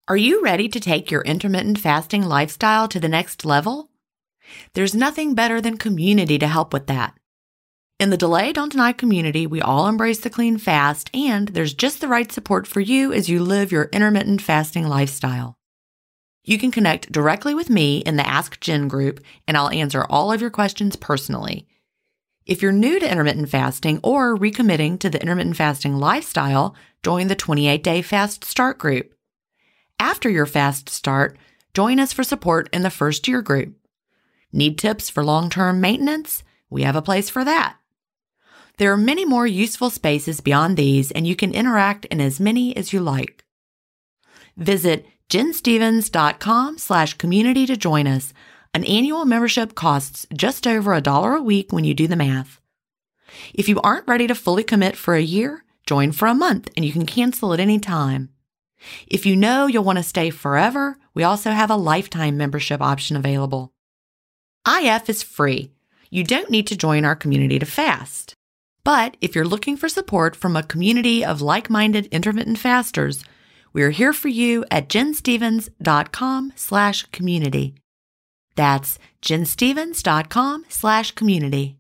Are you ready to take your intermittent fasting lifestyle to the next level? There's nothing better than community to help with that. In the Delay Don't Deny community, we all embrace the clean fast, and there's just the right support for you as you live your intermittent fasting lifestyle. You can connect directly with me in the Ask Jen group, and I'll answer all of your questions personally. If you're new to intermittent fasting or recommitting to the intermittent fasting lifestyle, join the 28-Day Fast Start group. After your fast start, join us for support in the First Year group. Need tips for long-term maintenance? We have a place for that. There are many more useful spaces beyond these, and you can interact in as many as you like. Visit jenstevens.com/community to join us. An annual membership costs just over $1 a week when you do the math. If you aren't ready to fully commit for a year, join for a month and you can cancel at any time. If you know you'll want to stay forever, we also have a lifetime membership option available. IF is free. You don't need to join our community to fast. But if you're looking for support from a community of like-minded intermittent fasters, we're here for you at jenstevens.com/community. That's jenstevens.com/community.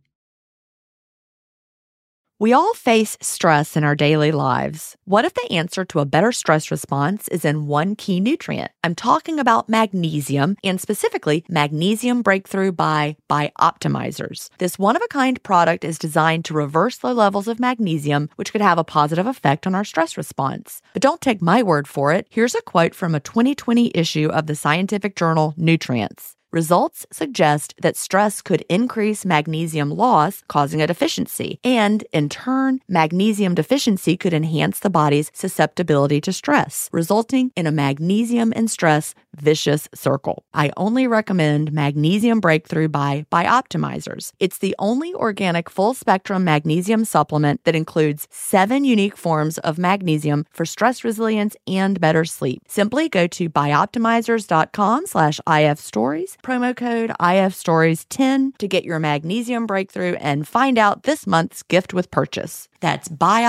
We all face stress in our daily lives. What if the answer to a better stress response is in one key nutrient? I'm talking about magnesium, and specifically Magnesium Breakthrough by Bioptimizers. This one-of-a-kind product is designed to reverse low levels of magnesium, which could have a positive effect on our stress response. But don't take my word for it. Here's a quote from a 2020 issue of the scientific journal Nutrients. Results suggest that stress could increase magnesium loss, causing a deficiency, and in turn, magnesium deficiency could enhance the body's susceptibility to stress, resulting in a magnesium and stress vicious circle. I only recommend Magnesium Breakthrough by Bioptimizers. It's the only organic full-spectrum magnesium supplement that includes 7 unique forms of magnesium for stress resilience and better sleep. Simply go to bioptimizers.com/IFstories, promo code IFstories10 to get your Magnesium Breakthrough and find out this month's gift with purchase. That's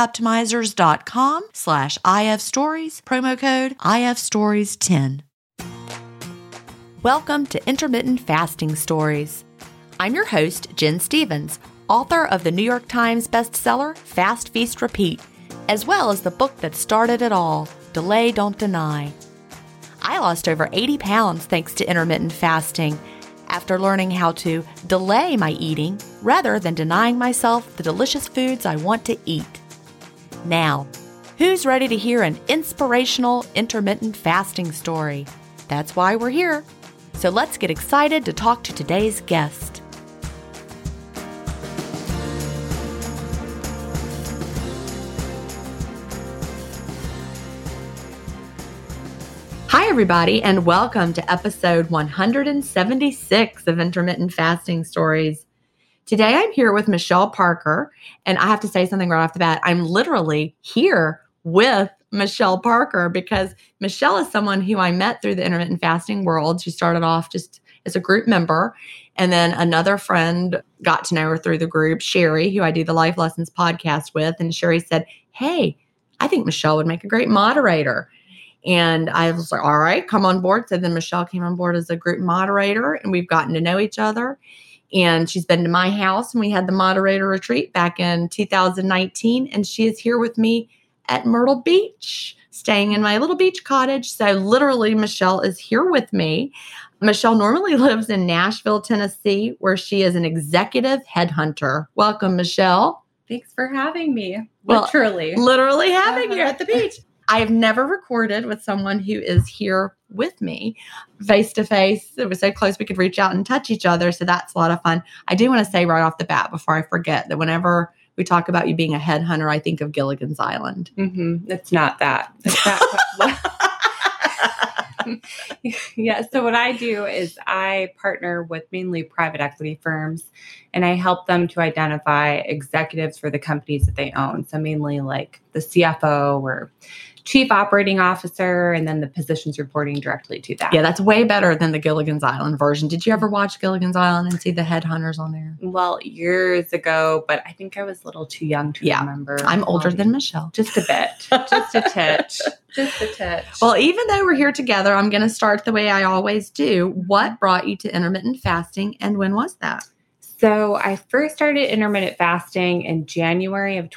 bioptimizers.com/IFstories, promo code IFstories10. Welcome to Intermittent Fasting Stories. I'm your host, Jen Stevens, author of the New York Times bestseller, Fast, Feast, Repeat, as well as the book that started it all, Delay Don't Deny. I lost over 80 pounds thanks to intermittent fasting after learning how to delay my eating rather than denying myself the delicious foods I want to eat. Now, who's ready to hear an inspirational intermittent fasting story? That's why we're here. So let's get excited to talk to today's guest. Hi, everybody, and welcome to episode 176 of Intermittent Fasting Stories. Today, I'm here with Michelle Parker, and I have to say something right off the bat. I'm literally here with Michelle Parker because Michelle is someone who I met through the intermittent fasting world. She started off just as a group member, and then another friend got to know her through the group, Sherry, who I do the Life Lessons podcast with, and Sherry said, "Hey, I think Michelle would make a great moderator." And I was like, all right, come on board. So then Michelle came on board as a group moderator, and we've gotten to know each other. And she's been to my house, and we had the moderator retreat back in 2019. And she is here with me at Myrtle Beach, staying in my little beach cottage. So literally, Michelle is here with me. Michelle normally lives in Nashville, Tennessee, where she is an executive headhunter. Welcome, Michelle. Thanks for having me. Literally having you at the beach. I have never recorded with someone who is here with me face to face. It was so close we could reach out and touch each other. So that's a lot of fun. I do want to say right off the bat before I forget that whenever we talk about you being a headhunter, I think of Gilligan's Island. Mm-hmm. It's not that. Yeah. So what I do is I partner with mainly private equity firms, and I help them to identify executives for the companies that they own. So mainly like the CFO or chief operating officer, and then the positions reporting directly to that. Yeah, that's way better than the Gilligan's Island version. Did you ever watch Gilligan's Island and see the headhunters on there? Well, years ago, but I think I was a little too young to remember. I'm older than Michelle. Just a bit. Just a titch. Just a touch. Well, even though we're here together, I'm going to start the way I always do. What brought you to intermittent fasting and when was that? So I first started intermittent fasting in January of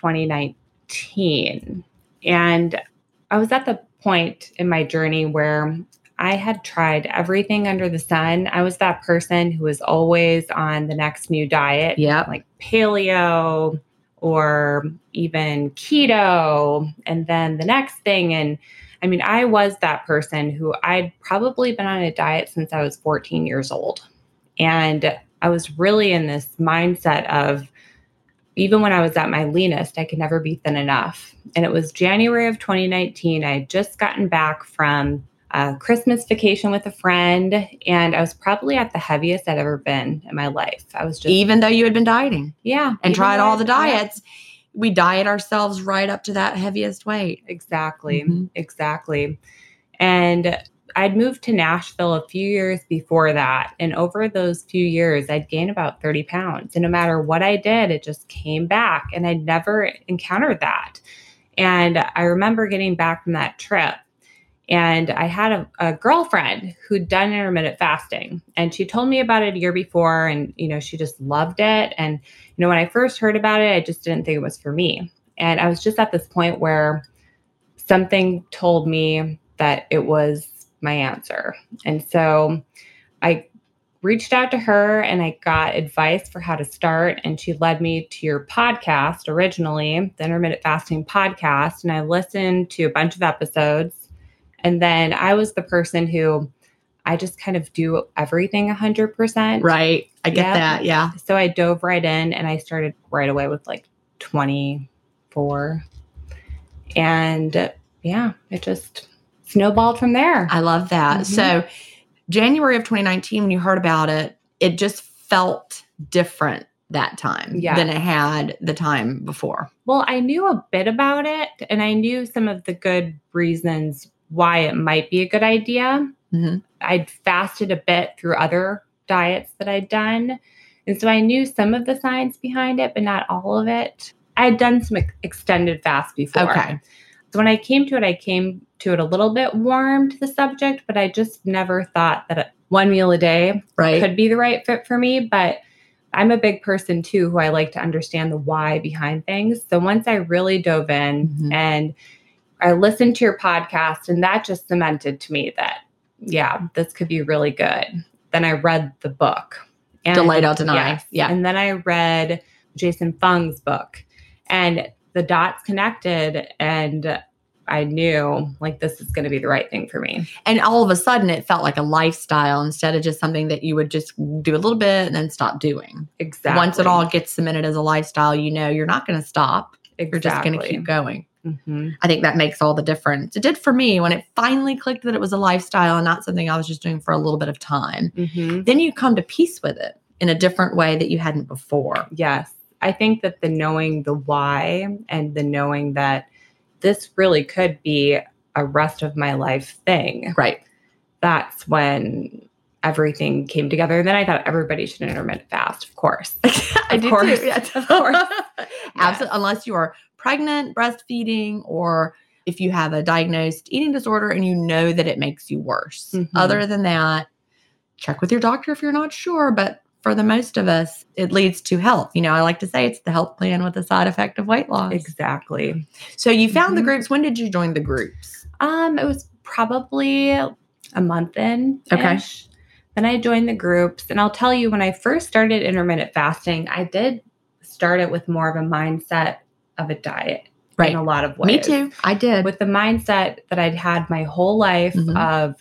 2019. And I was at the point in my journey where I had tried everything under the sun. I was that person who was always on the next new diet, like paleo or even keto, and then the next thing. And I mean, I was that person who I'd probably been on a diet since I was 14 years old. And I was really in this mindset of, even when I was at my leanest, I could never be thin enough. And it was January of 2019. I had just gotten back from a Christmas vacation with a friend, and I was probably at the heaviest I'd ever been in my life. I was just... Even though you had been dieting. Yeah. And tried all the diets. We diet ourselves right up to that heaviest weight. Exactly. Mm-hmm. Exactly. And I'd moved to Nashville a few years before that. And over those few years, I'd gained about 30 pounds. And no matter what I did, it just came back. And I'd never encountered that. And I remember getting back from that trip. And I had a girlfriend who'd done intermittent fasting. And she told me about it a year before. And, she just loved it. And, when I first heard about it, I just didn't think it was for me. And I was just at this point where something told me that it was my answer. And so I reached out to her and I got advice for how to start. And she led me to your podcast originally, the Intermittent Fasting Podcast. And I listened to a bunch of episodes. And then I was the person who I just kind of do everything 100%. Right. I get that. Yeah. So I dove right in and I started right away with like 24. And it just snowballed from there. I love that. Mm-hmm. So January of 2019, when you heard about it, it just felt different that time than it had the time before. Well, I knew a bit about it and I knew some of the good reasons why it might be a good idea. Mm-hmm. I'd fasted a bit through other diets that I'd done. And so I knew some of the science behind it, but not all of it. I had done some extended fasts before. Okay. So when I came to it a little bit warm to the subject, but I just never thought that one meal a day could be the right fit for me. But I'm a big person too, who I like to understand the why behind things. So once I really dove in and I listened to your podcast, and that just cemented to me that, this could be really good. Then I read the book. Delay Don't Deny. Yes. Yeah. And then I read Jason Fung's book and the dots connected and I knew like this is going to be the right thing for me. And all of a sudden it felt like a lifestyle instead of just something that you would just do a little bit and then stop doing. Exactly. Once it all gets cemented as a lifestyle, you're not going to stop. Exactly. You're just going to keep going. Mm-hmm. I think that makes all the difference. It did for me when it finally clicked that it was a lifestyle and not something I was just doing for a little bit of time. Mm-hmm. Then you come to peace with it in a different way that you hadn't before. Yes. I think that the knowing the why and the knowing that this really could be a rest of my life thing. Right. That's when everything came together. And then I thought everybody should intermittent fast, of course. I did course. too. Yes, of course. Absolutely. Unless you are pregnant, breastfeeding, or if you have a diagnosed eating disorder and you know that it makes you worse. Mm-hmm. Other than that, check with your doctor if you're not sure. But for the most of us, it leads to health. I like to say it's the health plan with the side effect of weight loss. Exactly. So you found the groups. When did you join the groups? It was probably a month in. Okay. Then I joined the groups. And I'll tell you, when I first started intermittent fasting, I did start it with more of a mindset of a diet in a lot of ways. Me too. I did. With the mindset that I'd had my whole life of,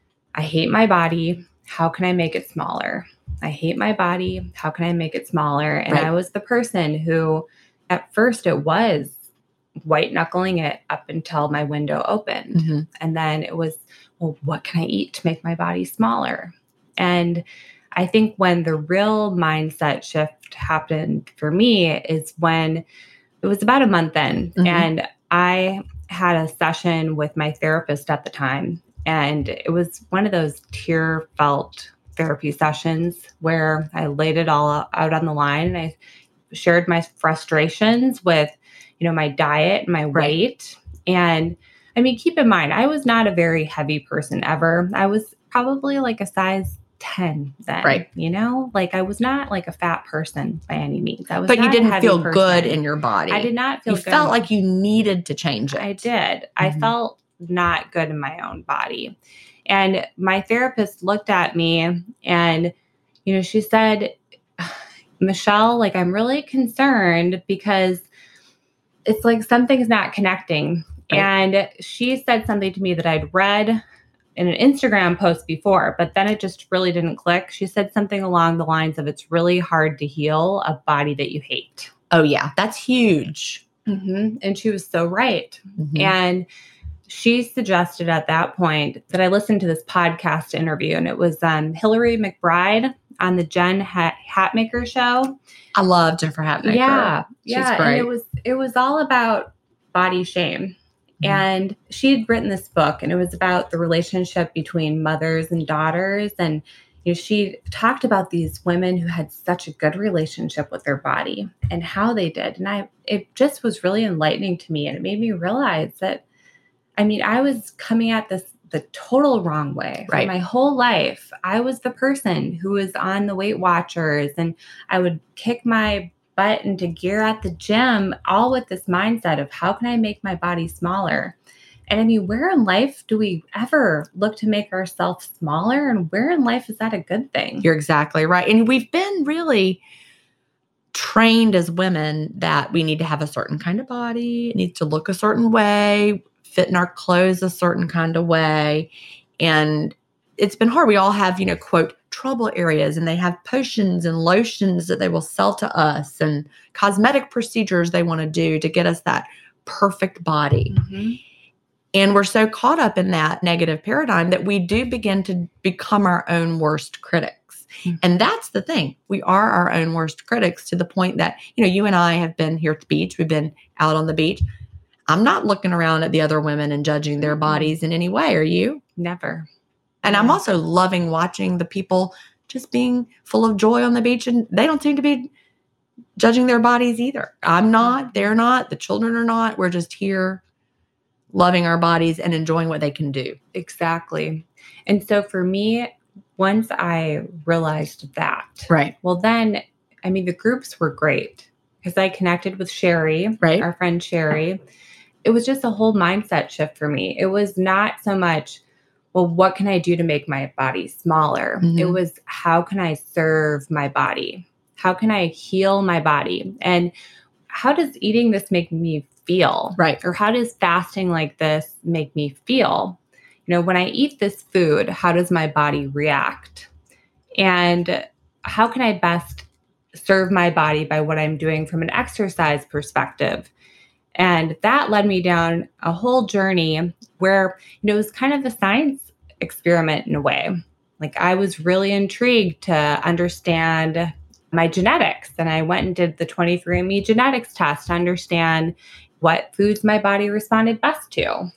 I hate my body. How can I make it smaller? I hate my body. How can I make it smaller? And I was the person who, at first, it was white knuckling it up until my window opened. Mm-hmm. And then it was, well, what can I eat to make my body smaller? And I think when the real mindset shift happened for me is when it was about a month in, and I had a session with my therapist at the time. And it was one of those tear-felt therapy sessions where I laid it all out on the line and I shared my frustrations with, my diet, my weight. And I mean, keep in mind, I was not a very heavy person ever. I was probably like a size 10 then, Right. you know, like I was not like a fat person by any means. I was, but you not a didn't heavy feel person. good in your body. I did not feel You good. felt like you needed to change it. I did. I felt not good in my own body. And my therapist looked at me and, you know, she said, Michelle, like, I'm really concerned because it's like something's not connecting. Right. And she said something to me that I'd read in an Instagram post before, but then it just really didn't click. She said something along the lines of, it's really hard to heal a body that you hate. Oh, yeah. That's huge. And she was so right. Mhm. And she suggested at that point that I listened to this podcast interview, and it was Hillary McBride on the Jen Hatmaker show. I love Jennifer Hatmaker. Yeah. She's yeah. great. And it was all about body shame. And she had written this book, and it was about the relationship between mothers and daughters. And you know, she talked about these women who had such a good relationship with their body and how they did. And it just was really enlightening to me. And it made me realize that, I mean, I was coming at this the total wrong way. Right. For my whole life, I was the person who was on the Weight Watchers, and I would kick my butt into gear at the gym, all with this mindset of how can I make my body smaller? And I mean, where in life do we ever look to make ourselves smaller? And where in life is that a good thing? You're exactly right. And we've been really trained as women that we need to have a certain kind of body, it needs to look a certain way, fit in our clothes a certain kind of way. And it's been hard. We all have, you know, quote, trouble areas, and they have potions and lotions that they will sell to us and cosmetic procedures they want to do to get us that perfect body. And we're so caught up in that negative paradigm that we do begin to become our own worst critics. And that's the thing. We are our own worst critics to the point that, you know, you and I have been here at the beach. We've been out on the beach. I'm not looking around at the other women and judging their bodies in any way. Are you? Never. And I'm also loving watching the people just being full of joy on the beach, and they don't seem to be judging their bodies either. I'm not, they're not, the children are not. We're just here loving our bodies and enjoying what they can do. Exactly. And so for me, once I realized that, Right. well, then, I mean, the groups were great because I connected with Sherry, Right. our friend Sherry. It was just a whole mindset shift for me. It was not so much, well, what can I do to make my body smaller? It was, how can I serve my body? How can I heal my body? And how does eating this make me feel? Right. Or how does fasting like this make me feel? You know, when I eat this food, how does my body react? And how can I best serve my body by what I'm doing from an exercise perspective? And that led me down a whole journey where, you know, it was kind of a science experiment in a way. Like, I was really intrigued to understand my genetics. And I went and did the 23andMe genetics test to understand what foods my body responded best to.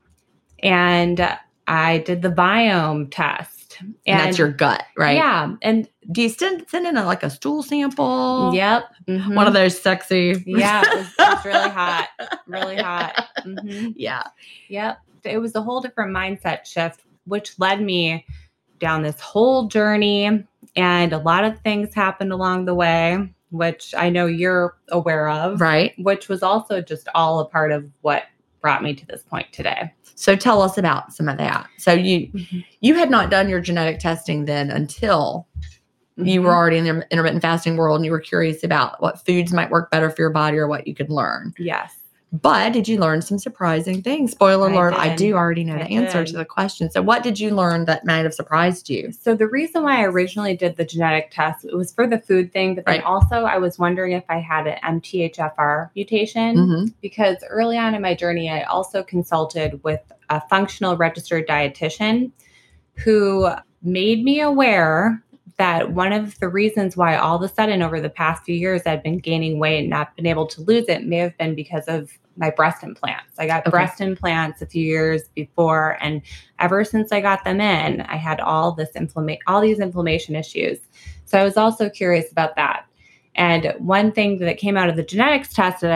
And I did the Viome test. And that's your gut, right? Yeah. And do you send in a stool sample? Yep. One of those sexy. Yeah. It was really hot. Really hot. Yeah. Yep. It was a whole different mindset shift, which led me down this whole journey. And a lot of things happened along the way, which I know you're aware of. Right. Which was also just all a part of what brought me to this point today. So tell us about some of that. So you had not done your genetic testing then until you were already in the intermittent fasting world, and you were curious about what foods might work better for your body or what you could learn. Yes. But did you learn some surprising things? Spoiler alert, I did. do already know the answer to the question. So what did you learn that might have surprised you? So the reason why I originally did the genetic test, it was for the food thing, but then also I was wondering if I had an MTHFR mutation, because early on in my journey, I also consulted with a functional registered dietitian who made me aware that one of the reasons why all of a sudden over the past few years I'd been gaining weight and not been able to lose it may have been because of my breast implants. I got breast implants a few years before, and ever since I got them in, I had all these inflammation issues. So I was also curious about that. And one thing that came out of the genetics test that I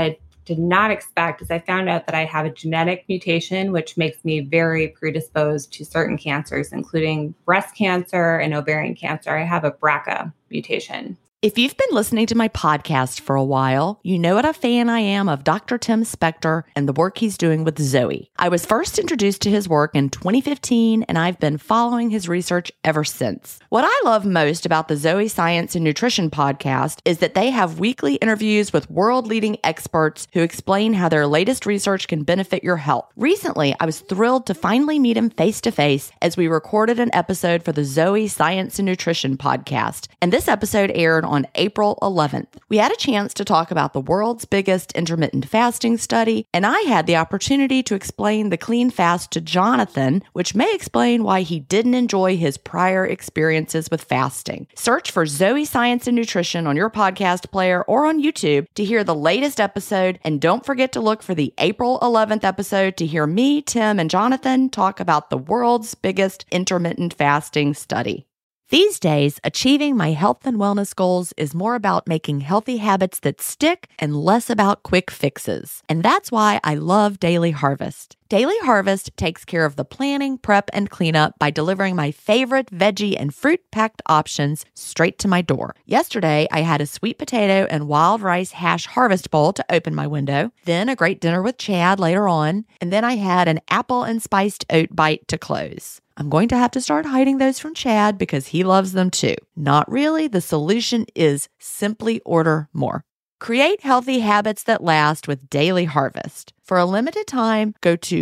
did not expect is I found out that I have a genetic mutation, which makes me very predisposed to certain cancers, including breast cancer and ovarian cancer. I have a BRCA mutation. If you've been listening to my podcast for a while, you know what a fan I am of Dr. Tim Spector and the work he's doing with Zoe. I was first introduced to his work in 2015, and I've been following his research ever since. What I love most about the Zoe Science and Nutrition podcast is that they have weekly interviews with world-leading experts who explain how their latest research can benefit your health. Recently, I was thrilled to finally meet him face-to-face as we recorded an episode for the Zoe Science and Nutrition podcast, and this episode aired on April 11th. We had a chance to talk about the world's biggest intermittent fasting study, and I had the opportunity to explain the clean fast to Jonathan, which may explain why he didn't enjoy his prior experiences with fasting. Search for Zoe Science and Nutrition on your podcast player or on YouTube to hear the latest episode, and don't forget to look for the April 11th episode to hear me, Tim, and Jonathan talk about the world's biggest intermittent fasting study. These days, achieving my health and wellness goals is more about making healthy habits that stick and less about quick fixes. And that's why I love Daily Harvest. Daily Harvest takes care of the planning, prep, and cleanup by delivering my favorite veggie and fruit-packed options straight to my door. Yesterday, I had a sweet potato and wild rice hash harvest bowl to open my window, then a great dinner with Chad later on, and then I had an apple and spiced oat bite to close. I'm going to have to start hiding those from Chad because he loves them too. Not really. The solution is simply order more. Create healthy habits that last with Daily Harvest. For a limited time, go to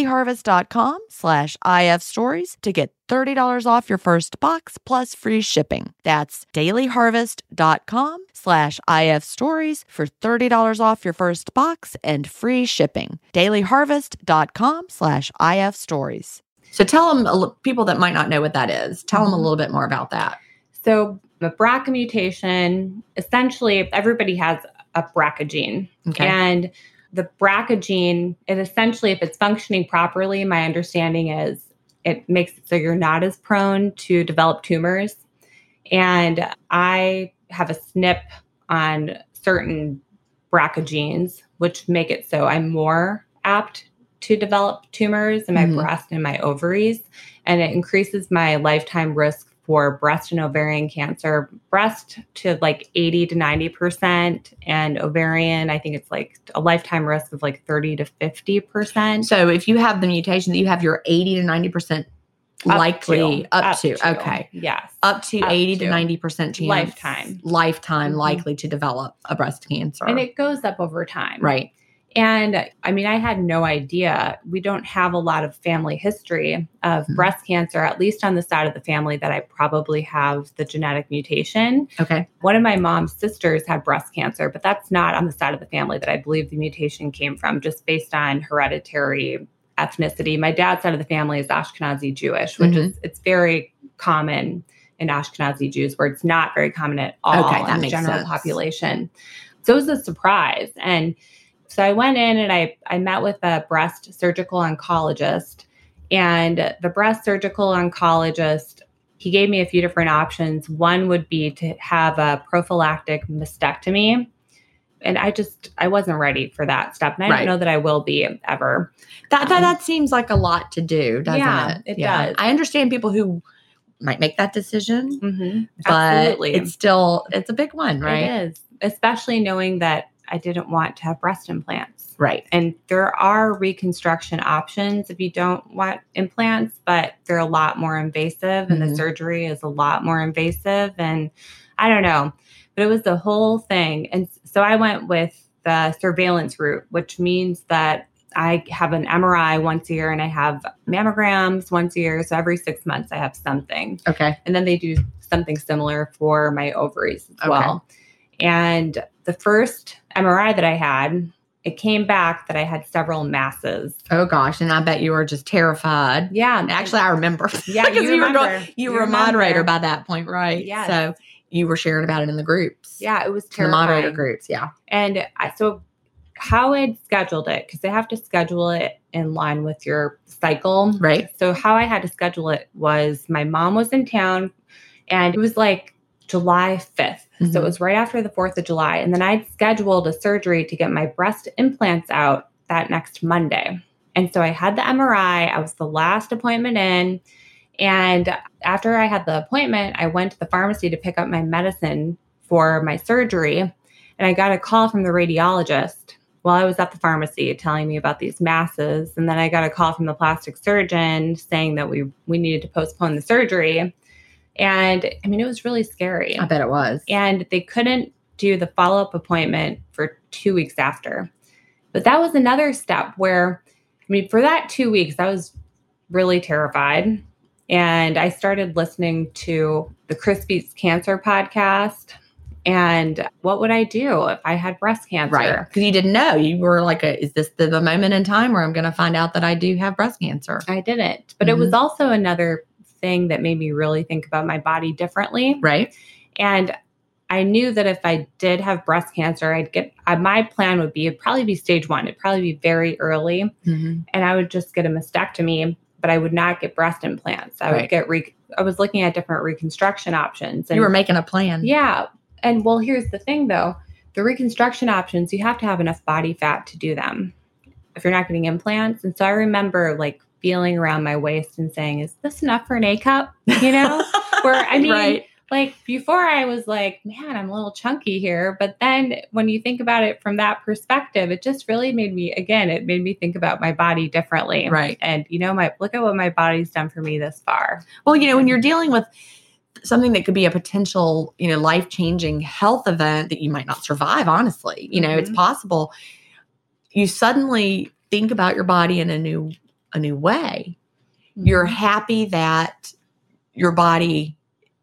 dailyharvest.com/ifstories to get $30 off your first box plus free shipping. That's dailyharvest.com/ifstories for $30 off your first box and free shipping. dailyharvest.com/ifstories. So tell them, people that might not know what that is, tell them a little bit more about that. So the BRCA mutation, essentially everybody has a BRCA gene. Okay. And the BRCA gene, it essentially, if it's functioning properly, my understanding is it makes it so you're not as prone to develop tumors. And I have a SNP on certain BRCA genes, which make it so I'm more apt to develop tumors in my breast and my ovaries. And it increases my lifetime risk for breast and ovarian cancer. Breast to like 80 to 90%, and ovarian, I think it's like a lifetime risk of like 30 to 50%. So if you have the mutation, that you have your 80 to 90% likely up to okay. Yes. Up to 80 to 90% chance lifetime likely to develop a breast cancer. And it goes up over time. Right. And I mean, I had no idea. We don't have a lot of family history of breast cancer, at least on the side of the family that I probably have the genetic mutation. Okay. One of my mom's sisters had breast cancer, but that's not on the side of the family that I believe the mutation came from, just based on hereditary ethnicity. My dad's side of the family is Ashkenazi Jewish, which is, it's very common in Ashkenazi Jews, where it's not very common at all in the general population. So it was a surprise. And so I went in and I met with a breast surgical oncologist, and the breast surgical oncologist, he gave me a few different options. One would be to have a prophylactic mastectomy. And I wasn't ready for that step. And I don't know that I will be ever. That seems like a lot to do, doesn't it? It does. I understand people who might make that decision, but Absolutely. it's a big one, right? It is, especially knowing that I didn't want to have breast implants. Right. And there are reconstruction options if you don't want implants, but they're a lot more invasive and the surgery is a lot more invasive. And I don't know, but it was the whole thing. And so I went with the surveillance route, which means that I have an MRI once a year and I have mammograms once a year. So every 6 months I have something. Okay. And then they do something similar for my ovaries as well. And the first MRI that I had, it came back that I had several masses. Oh gosh. And I bet you were just terrified. Yeah. Actually, I remember. Yeah. You were a moderator by that point, right? Yes. So you were sharing about it in the groups. Yeah. It was The terrifying. moderator groups. Yeah. And so how I'd scheduled it, because they have to schedule it in line with your cycle. Right. So how I had to schedule it was my mom was in town, and it was like July 5th. So it was right after the 4th of July. And then I'd scheduled a surgery to get my breast implants out that next Monday. And so I had the MRI. I was the last appointment in. And after I had the appointment, I went to the pharmacy to pick up my medicine for my surgery. And I got a call from the radiologist while I was at the pharmacy telling me about these masses. And then I got a call from the plastic surgeon saying that we needed to postpone the surgery. And I mean, it was really scary. I bet it was. And they couldn't do the follow-up appointment for 2 weeks after. But that was another step where, I mean, for that 2 weeks, I was really terrified. And I started listening to the Chris Beats Cancer podcast. And what would I do if I had breast cancer? Right. Because you didn't know. You were like, is this the moment in time where I'm going to find out that I do have breast cancer? I didn't. But it was also another thing that made me really think about my body differently. Right. And I knew that if I did have breast cancer, my plan would be, it'd probably be stage 1. It'd probably be very early. And I would just get a mastectomy, but I would not get breast implants. I would get, I was looking at different reconstruction options. And you were making a plan. Yeah. And well, here's the thing though, the reconstruction options, you have to have enough body fat to do them if you're not getting implants. And so I remember like feeling around my waist and saying, is this enough for an A cup? You know, where I mean, like before I was like, man, I'm a little chunky here. But then when you think about it from that perspective, it just really made me think about my body differently. Right. And, you know, look at what my body's done for me this far. Well, you know, when you're dealing with something that could be a potential, you know, life-changing health event that you might not survive, honestly, you know, it's possible. You suddenly think about your body in a new way. You're happy that your body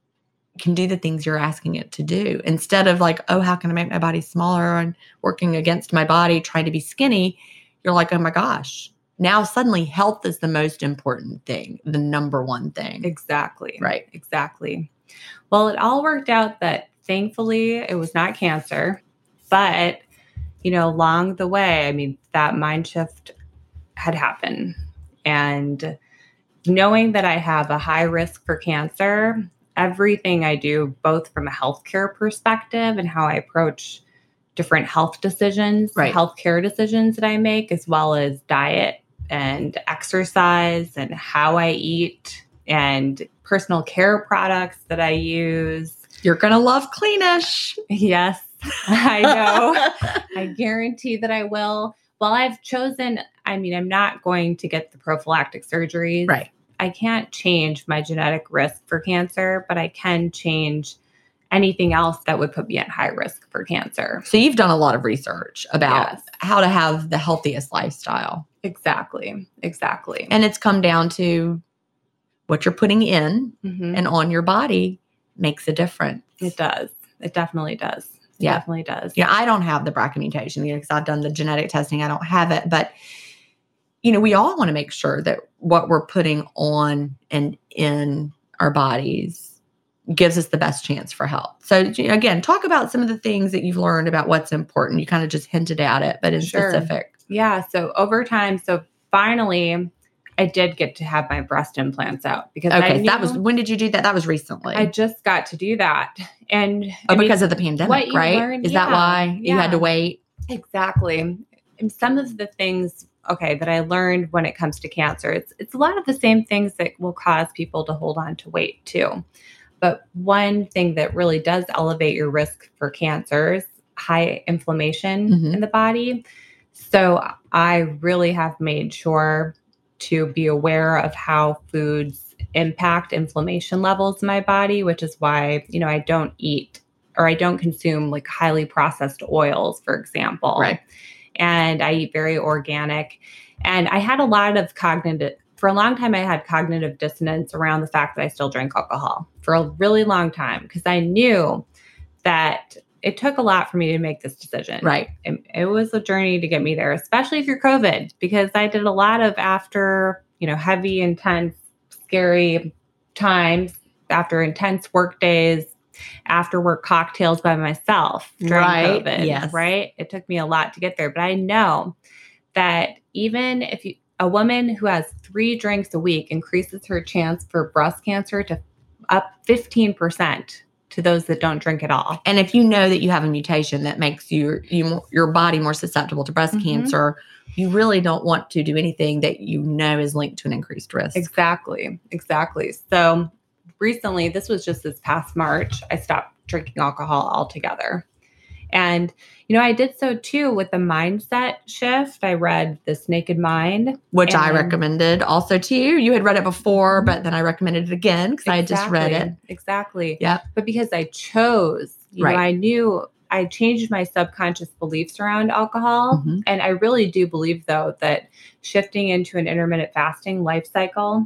can do the things you're asking it to do instead of like, oh, how can I make my body smaller and working against my body, trying to be skinny. You're like, oh my gosh, now suddenly health is the most important thing, the number one thing. Exactly. Right. Exactly. Well, it all worked out that thankfully it was not cancer, but you know, along the way, I mean, that mind shift had happened. And knowing that I have a high risk for cancer, everything I do, both from a healthcare perspective and how I approach different health decisions, healthcare decisions that I make, as well as diet and exercise and how I eat and personal care products that I use. You're going to love Cleanish. Yes, I know. I guarantee that I will. Well, I've chosen, I mean, I'm not going to get the prophylactic surgeries. Right. I can't change my genetic risk for cancer, but I can change anything else that would put me at high risk for cancer. So you've done a lot of research about how to have the healthiest lifestyle. Exactly. Exactly. And it's come down to what you're putting in and on your body makes a difference. It does. It definitely does. It definitely does. Yeah, I don't have the BRCA mutation because I've done the genetic testing. I don't have it. But, you know, we all want to make sure that what we're putting on and in our bodies gives us the best chance for health. So, again, talk about some of the things that you've learned about what's important. You kind of just hinted at it, but in specific. Yeah. So over time, finally, I did get to have my breast implants out because when did you do that? That was recently. I just got to do that. And because of the pandemic, right? Is that why you had to wait? Exactly. And some of the things, that I learned when it comes to cancer, it's a lot of the same things that will cause people to hold on to weight too. But one thing that really does elevate your risk for cancer is high inflammation in the body. So I really have made sure to be aware of how foods impact inflammation levels in my body, which is why, I don't eat or I don't consume like highly processed oils, for example. Right. And I eat very organic. And I had a lot of for a long time, I had cognitive dissonance around the fact that I still drank alcohol for a really long time because I knew that it took a lot for me to make this decision. Right. It was a journey to get me there, especially through COVID, because I did a lot of after, heavy, intense, scary times, after intense work days, after work cocktails by myself during COVID. Yes. Right. It took me a lot to get there. But I know that even if a woman who has 3 drinks a week increases her chance for breast cancer to up 15%. to those that don't drink at all. And if you know that you have a mutation that makes your body more susceptible to breast cancer, you really don't want to do anything that you know is linked to an increased risk. Exactly. So recently, this was just this past March, I stopped drinking alcohol altogether. And, I did so too with the mindset shift. I read This Naked Mind. Which I recommended also to you. You had read it before, but then I recommended it again because I had just read it. Exactly. Yeah. But because I chose, I knew I changed my subconscious beliefs around alcohol. And I really do believe, though, that shifting into an intermittent fasting lifestyle,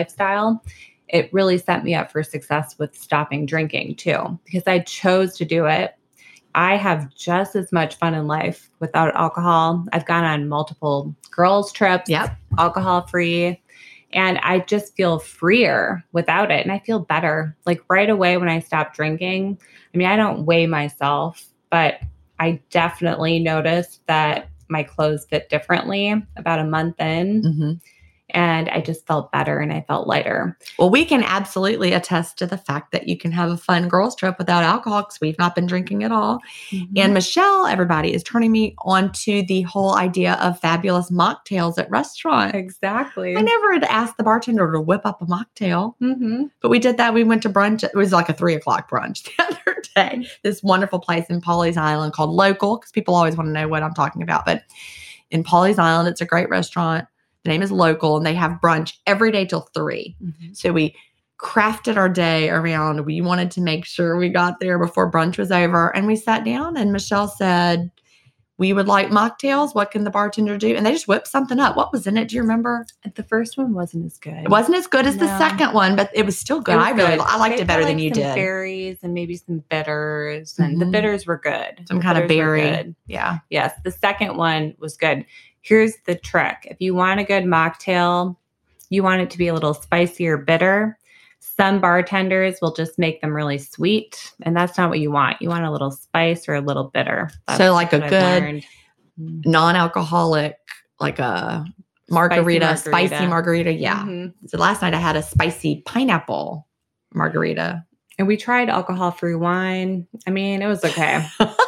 it really set me up for success with stopping drinking too, because I chose to do it. I have just as much fun in life without alcohol. I've gone on multiple girls' trips, alcohol-free, and I just feel freer without it. And I feel better. Like right away when I stopped drinking, I don't weigh myself, but I definitely noticed that my clothes fit differently about a month in. And I just felt better and I felt lighter. Well, we can absolutely attest to the fact that you can have a fun girls' trip without alcohol because we've not been drinking at all. And Michelle, everybody, is turning me on to the whole idea of fabulous mocktails at restaurants. Exactly. I never had asked the bartender to whip up a mocktail, but we did that. We went to brunch. It was like a 3:00 brunch the other day. This wonderful place in Pawleys Island called Local, because people always want to know what I'm talking about. But in Pawleys Island, it's a great restaurant. The name is Local, and they have brunch every day till 3. So we crafted our day around, we wanted to make sure we got there before brunch was over. And we sat down and Michelle said, we would like mocktails. What can the bartender do? And they just whipped something up. What was in it? Do you remember? The first one wasn't as good. It wasn't as good as the second one, but it was still good. I liked it better than you did. Berries and maybe some bitters, and the bitters were good. Some kind of berry. Yeah. Yes. The second one was good. Here's the trick. If you want a good mocktail, you want it to be a little spicy or bitter. Some bartenders will just make them really sweet, and that's not what you want. You want a little spice or a little bitter. So like a good non-alcoholic, like a margarita, spicy margarita. Yeah. So last night I had a spicy pineapple margarita. And we tried alcohol-free wine. It was okay.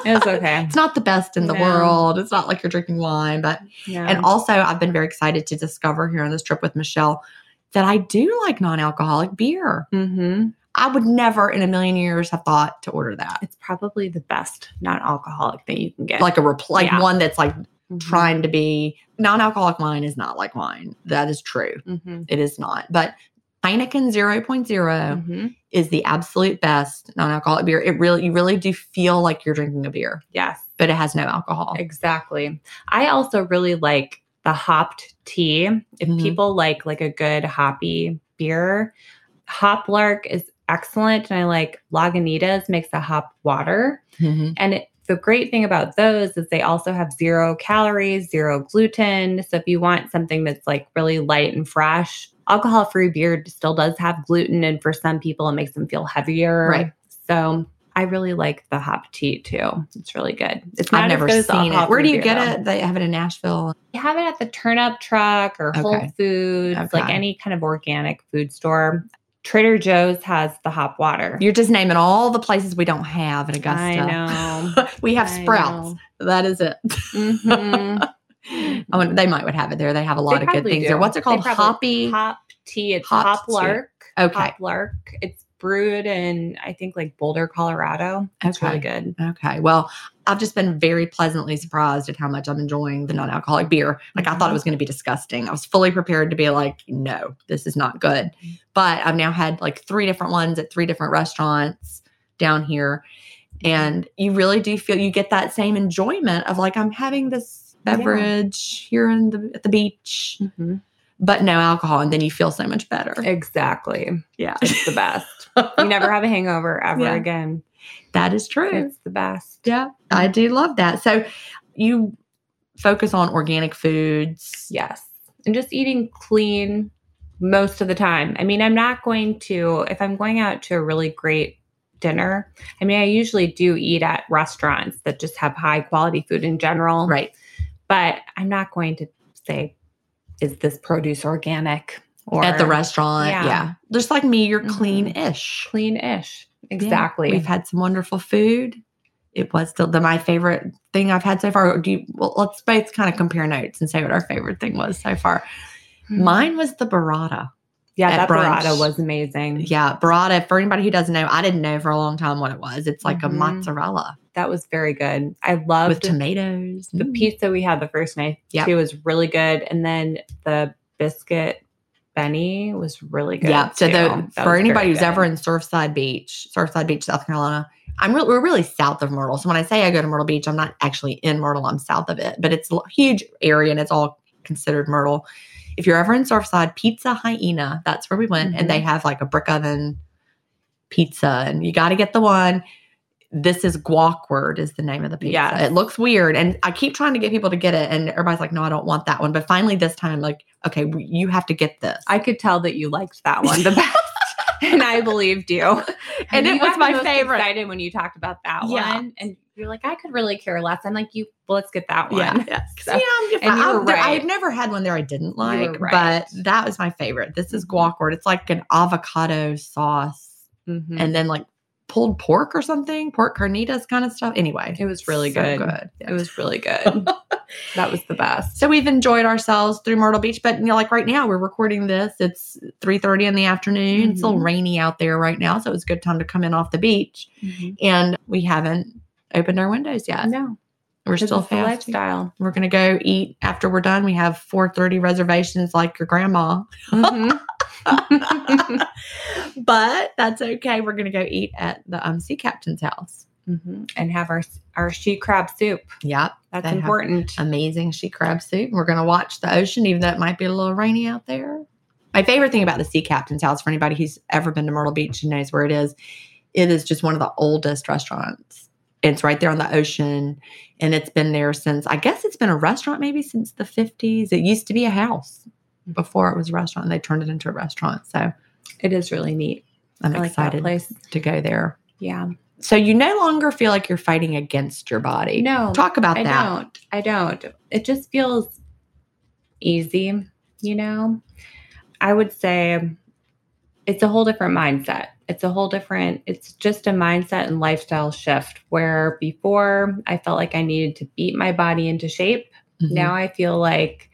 It's not the best in the world. It's not like you're drinking wine, but and also I've been very excited to discover here on this trip with Michelle that I do like non-alcoholic beer. I would never in a million years have thought to order that. It's probably the best non-alcoholic thing you can get. Like one that's like trying to be non-alcoholic wine is not like wine. That is true. It is not. But Heineken 0.0 is the absolute best non-alcoholic beer. You really do feel like you're drinking a beer. Yes. But it has no alcohol. Exactly. I also really like the hopped tea. If people like a good hoppy beer, Hop Lark is excellent. And I like Lagunitas makes a hop water. And the great thing about those is they also have 0 calories, 0 gluten. So if you want something that's like really light and fresh, alcohol-free beer still does have gluten. And for some people, it makes them feel heavier. Right. So I really like the hop tea too. It's really good. I've never seen it. Where do you get it? They have it in Nashville. You have it at the Turn Up Truck or Whole Foods, like any kind of organic food store. Trader Joe's has the hop water. You're just naming all the places we don't have in Augusta. I know. We have Sprouts. That is it. They might would have it there. They have a lot of good things there. What's it called? Hop tea. It's Hop Lark. Okay. Hop Lark. It's brewed in, I think, like Boulder, Colorado. It's really good. Okay. Well, I've just been very pleasantly surprised at how much I'm enjoying the non-alcoholic beer. Like I thought it was going to be disgusting. I was fully prepared to be like, no, this is not good. But I've now had like 3 different ones at 3 different restaurants down here. And you really do feel, you get that same enjoyment of like, I'm having this beverage here at the beach, but no alcohol. And then you feel so much better. Exactly. Yeah. It's the best. You never have a hangover ever again. That is true. It's the best. Yeah. I do love that. So you focus on organic foods. Yes. And just eating clean most of the time. I'm not going to, if I'm going out to a really great dinner, I usually do eat at restaurants that just have high quality food in general. Right. But I'm not going to say, is this produce organic? Or at the restaurant. Yeah. Just like me, you're clean-ish. Clean-ish. Exactly. We've had some wonderful food. It was still my favorite thing I've had so far. Let's both kind of compare notes and say what our favorite thing was so far. Mine was the burrata. Yeah, that brunch. burrata was amazing. Yeah, burrata. For anybody who doesn't know, I didn't know for a long time what it was. It's like a mozzarella. That was very good. I loved with tomatoes. The pizza we had the first night too was really good, and then the biscuit Benny was really good. Yeah. So for anybody who's ever in Surfside Beach, South Carolina, we're really south of Myrtle. So when I say I go to Myrtle Beach, I'm not actually in Myrtle. I'm south of it, but it's a huge area and it's all considered Myrtle. If you're ever in Surfside, Pizza Hyena, that's where we went. And they have like a brick oven pizza and you got to get the one. This is Guackward is the name of the pizza. Yes. It looks weird. And I keep trying to get people to get it. And everybody's like, no, I don't want that one. But finally this time, like, okay, you have to get this. I could tell that you liked that one the best. And I believed you. And it was my favorite. Excited when you talked about that one. And you're like, I could really care less. I'm like, let's get that one. Yeah. So, you were right. I've never had one there I didn't like, but that was my favorite. This is Guackward. It's like an avocado sauce and then like pulled pork or something, pork carnitas kind of stuff. Anyway, it was really good. Yeah. It was really good. That was the best. So we've enjoyed ourselves through Myrtle Beach, but like right now we're recording this. It's 3:30 in the afternoon. It's a little rainy out there right now, so it was a good time to come in off the beach. And we haven't opened our windows yet. No, we're still fasting. Lifestyle. We're gonna go eat after we're done. We have 4:30 reservations, like your grandma. But that's okay. We're gonna go eat at the sea captain's house. And have our she crab soup. Yep. That's important. Amazing she crab soup. We're going to watch the ocean, even though it might be a little rainy out there. My favorite thing about the Sea Captain's House, for anybody who's ever been to Myrtle Beach and knows where it is just one of the oldest restaurants. It's right there on the ocean. And it's been there since, I guess it's been a restaurant maybe since the 50s. It used to be a house before it was a restaurant. And they turned it into a restaurant. So it is really neat. I'm excited to go there. Yeah. So you no longer feel like you're fighting against your body. No. Talk about that. I don't. It just feels easy, I would say it's a whole different mindset. It's just a mindset and lifestyle shift where before I felt like I needed to beat my body into shape. Now I feel like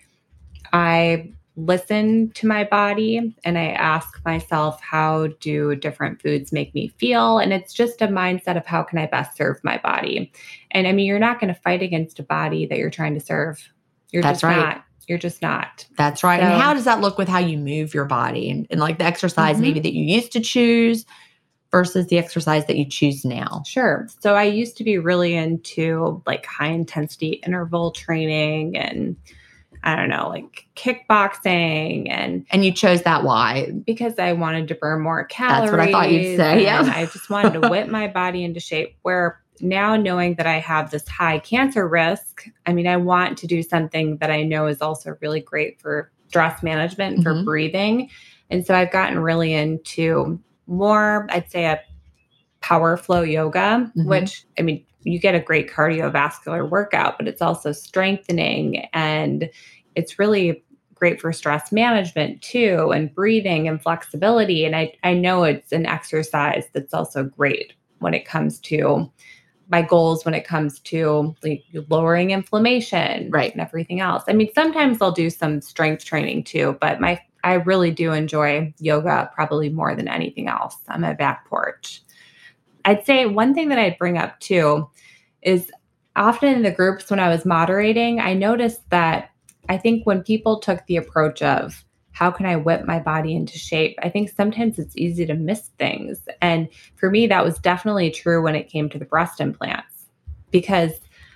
I listen to my body and I ask myself, how do different foods make me feel? And it's just a mindset of how can I best serve my body? And I mean, you're not going to fight against a body that you're trying to serve. That's right. Not. You're just not. That's right. So, and how does that look with how you move your body and like the exercise maybe that you used to choose versus the exercise that you choose now? Sure. So I used to be really into like high intensity interval training and I don't know, like kickboxing and you chose that. Why? Because I wanted to burn more calories. That's what I thought you'd say. Yeah. I just wanted to whip my body into shape where now knowing that I have this high cancer risk, I mean, I want to do something that I know is also really great for stress management and for breathing. And so I've gotten really into more, I'd say a power flow yoga, which, I mean, you get a great cardiovascular workout, but it's also strengthening and it's really great for stress management too, and breathing and flexibility. And I know it's an exercise that's also great when it comes to my goals, when it comes to like lowering inflammation, right, and everything else. I mean, sometimes I'll do some strength training too, but I really do enjoy yoga probably more than anything else on my back porch. I'd say one thing that I'd bring up too is often in the groups when I was moderating, I noticed that I think when people took the approach of how can I whip my body into shape, I think sometimes it's easy to miss things. And for me, that was definitely true when it came to the breast implants, because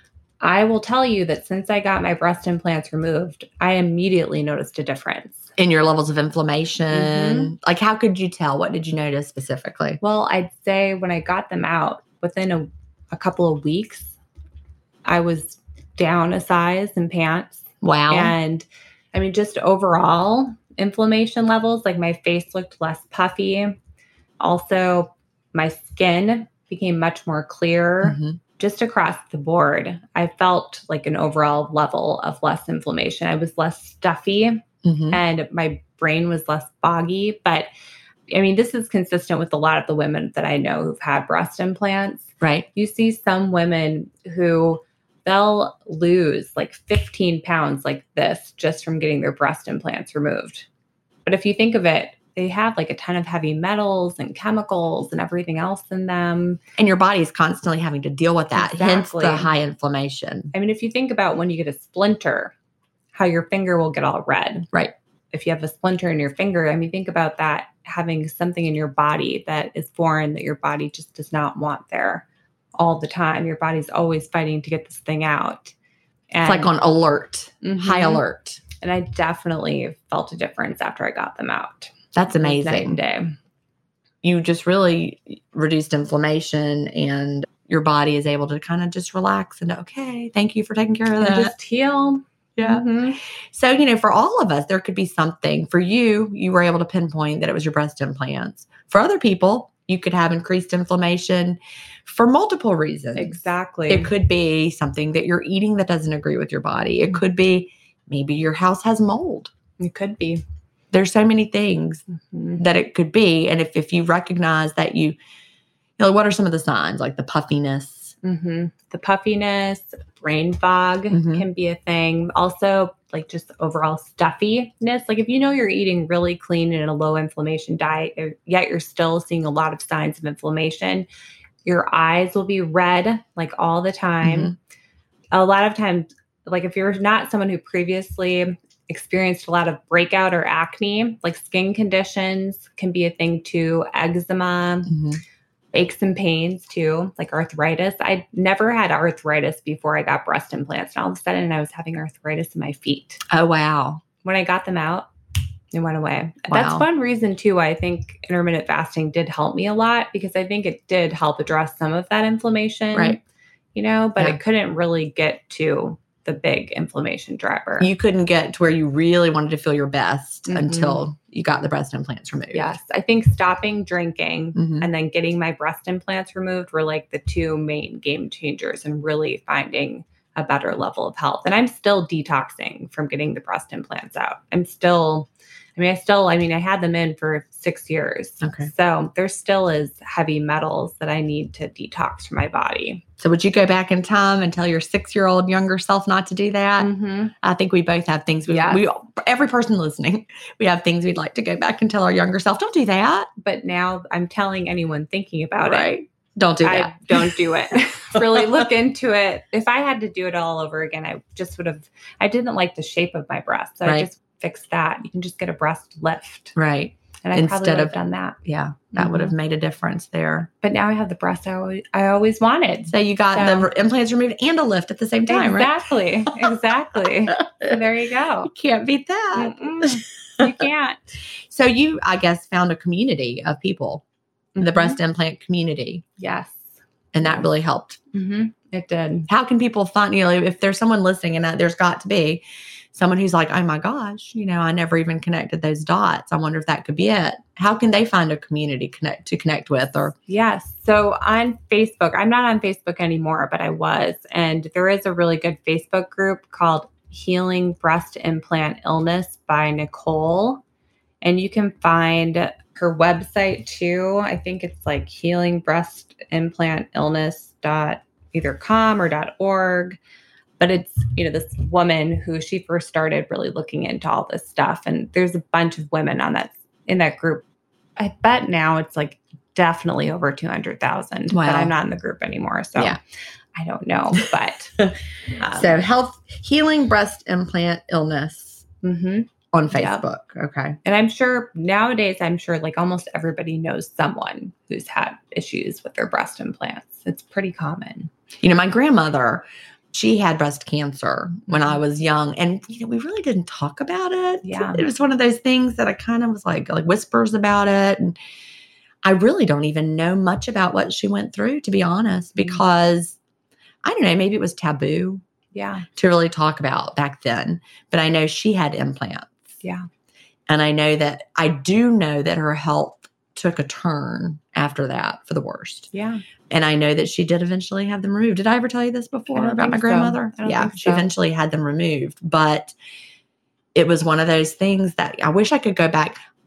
I will tell you that since I got my breast implants removed, I immediately noticed a difference. In your levels of inflammation? Like, how could you tell? What did you notice specifically? Well, I'd say when I got them out, within a couple of weeks, I was down a size in pants. Wow. And I mean, just overall inflammation levels, like my face looked less puffy. Also, my skin became much more clear. Just across the board, I felt like an overall level of less inflammation. I was less stuffy. And my brain was less foggy, but I mean, this is consistent with a lot of the women that I know who've had breast implants. Right. You see some women who they'll lose like 15 pounds like this just from getting their breast implants removed. But if you think of it, they have like a ton of heavy metals and chemicals and everything else in them. And your body is constantly having to deal with that, hence Exactly. the high inflammation. I mean, if you think about when you get a splinter, how your finger will get all red. Right. If you have a splinter in your finger, I mean, think about that, having something in your body that is foreign that your body just does not want there all the time. Your body's always fighting to get this thing out. And, It's like on alert, high alert. And I definitely felt a difference after I got them out. That's It was night amazing. and day. You just really reduced inflammation and your body is able to kind of just relax and okay, thank you for taking care of And that. just heal. Yeah. Mhm. So, for all of us, there could be something. For you, you were able to pinpoint that it was your breast implants. For other people, you could have increased inflammation for multiple reasons. Exactly. It could be something that you're eating that doesn't agree with your body. It could be maybe your house has mold. It could be. There's so many things that it could be. And if you recognize that what are some of the signs? Like the puffiness. The puffiness, brain fog can be a thing. Also, like just overall stuffiness. Like if you're eating really clean and a low inflammation diet, yet you're still seeing a lot of signs of inflammation, your eyes will be red like all the time. A lot of times, like if you're not someone who previously experienced a lot of breakout or acne, like skin conditions can be a thing too. Eczema. Aches and pains too, like arthritis. I never had arthritis before I got breast implants. And all of a sudden I was having arthritis in my feet. Oh, wow. When I got them out, it went away. Wow. That's one reason too why I think intermittent fasting did help me a lot, because I think it did help address some of that inflammation. Right. But it couldn't really get to the big inflammation driver. You couldn't get to where you really wanted to feel your best until you got the breast implants removed. Yes. I think stopping drinking and then getting my breast implants removed were like the two main game changers and really finding a better level of health. And I'm still detoxing from getting the breast implants out. I had them in for 6 years. Okay. So there still is heavy metals that I need to detox from my body. So would you go back in time and tell your 6-year-old younger self not to do that? I think we both have things. Every person listening, we have things we'd like to go back and tell our younger self, don't do that. But now I'm telling anyone thinking about it. Don't do that. Don't do it. Really look into it. If I had to do it all over again, I didn't like the shape of my breast. So I just fixed that. You can just get a breast lift. Right. And I probably would have done that. Yeah. That would have made a difference there. But now I have the breast I always wanted. So you got the implants removed and a lift at the same time, exactly. right? Exactly. So there you go. You can't beat that. You can't. So you, I guess, found a community of people, the breast implant community. Yes. And that really helped. It did. How can people find, if there's someone listening and there's got to be someone who's like, oh my gosh, I never even connected those dots. I wonder if that could be it. How can they find a community to connect with? Or yes. So on Facebook, I'm not on Facebook anymore, but I was. And there is a really good Facebook group called Healing Breast Implant Illness by Nicole. And you can find her website too. I think it's like healingbreastimplantillness.com or .org. But it's, this woman who she first started really looking into all this stuff. And there's a bunch of women in that group. I bet now it's like definitely over 200,000. Wow. But I'm not in the group anymore. So I don't know. But so Healing Breast Implant Illness on Facebook. Yep. Okay. And I'm sure nowadays, like almost everybody knows someone who's had issues with their breast implants. It's pretty common. My grandmother, she had breast cancer when I was young, and we really didn't talk about it. Yeah. It was one of those things that I kind of was like whispers about it. And I really don't even know much about what she went through, to be honest, because I don't know, maybe it was taboo to really talk about back then. But I know she had implants. Yeah. And I do know that her health took a turn after that for the worst. Yeah. And I know that she did eventually have them removed. Did I ever tell you this before about my grandmother? Yeah, she eventually had them removed. But it was one of those things that I wish I could go back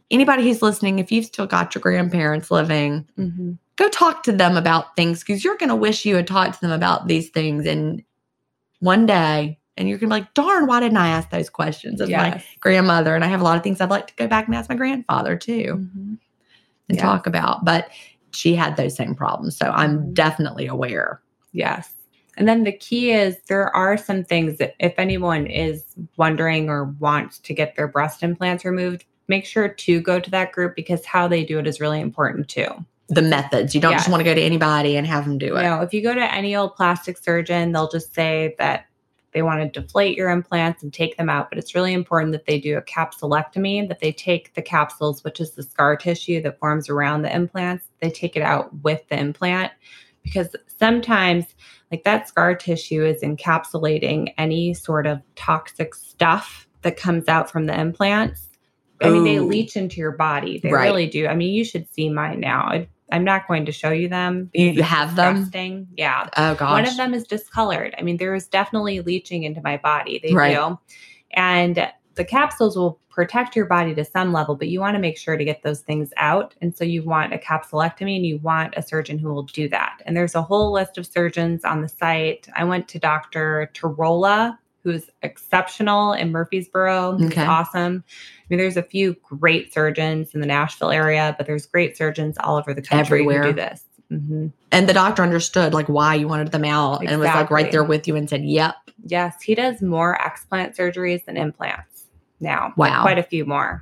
anybody who's listening, if you've still got your grandparents living, go talk to them about things because you're going to wish you had talked to them about these things. And one day, and you're going to be like, darn, why didn't I ask those questions of my grandmother? And I have a lot of things I'd like to go back and ask my grandfather too and talk about. But she had those same problems. So I'm definitely aware. Yes. And then the key is there are some things that if anyone is wondering or wants to get their breast implants removed, make sure to go to that group because how they do it is really important too. The methods. You don't just want to go to anybody and have them do it. No, if you go to any old plastic surgeon, they'll just say that they want to deflate your implants and take them out. But it's really important that they do a capsulectomy, that they take the capsules, which is the scar tissue that forms around the implants. They take it out with the implant because sometimes like that scar tissue is encapsulating any sort of toxic stuff that comes out from the implants. I mean, they leach into your body. They really do. I mean, you should see mine now. I'm not going to show you them. You have them? Yeah. Oh, gosh. One of them is discolored. I mean, there is definitely leaching into my body. They do. And the capsules will protect your body to some level, but you want to make sure to get those things out. And so you want a capsulectomy and you want a surgeon who will do that. And there's a whole list of surgeons on the site. I went to Dr. Tarola, who's exceptional in Murfreesboro. He's awesome. I mean, there's a few great surgeons in the Nashville area, but there's great surgeons all over the country who do this. And the doctor understood like why you wanted them out and was like right there with you and said, yep. Yes. He does more explant surgeries than implants now. Wow. Quite a few more.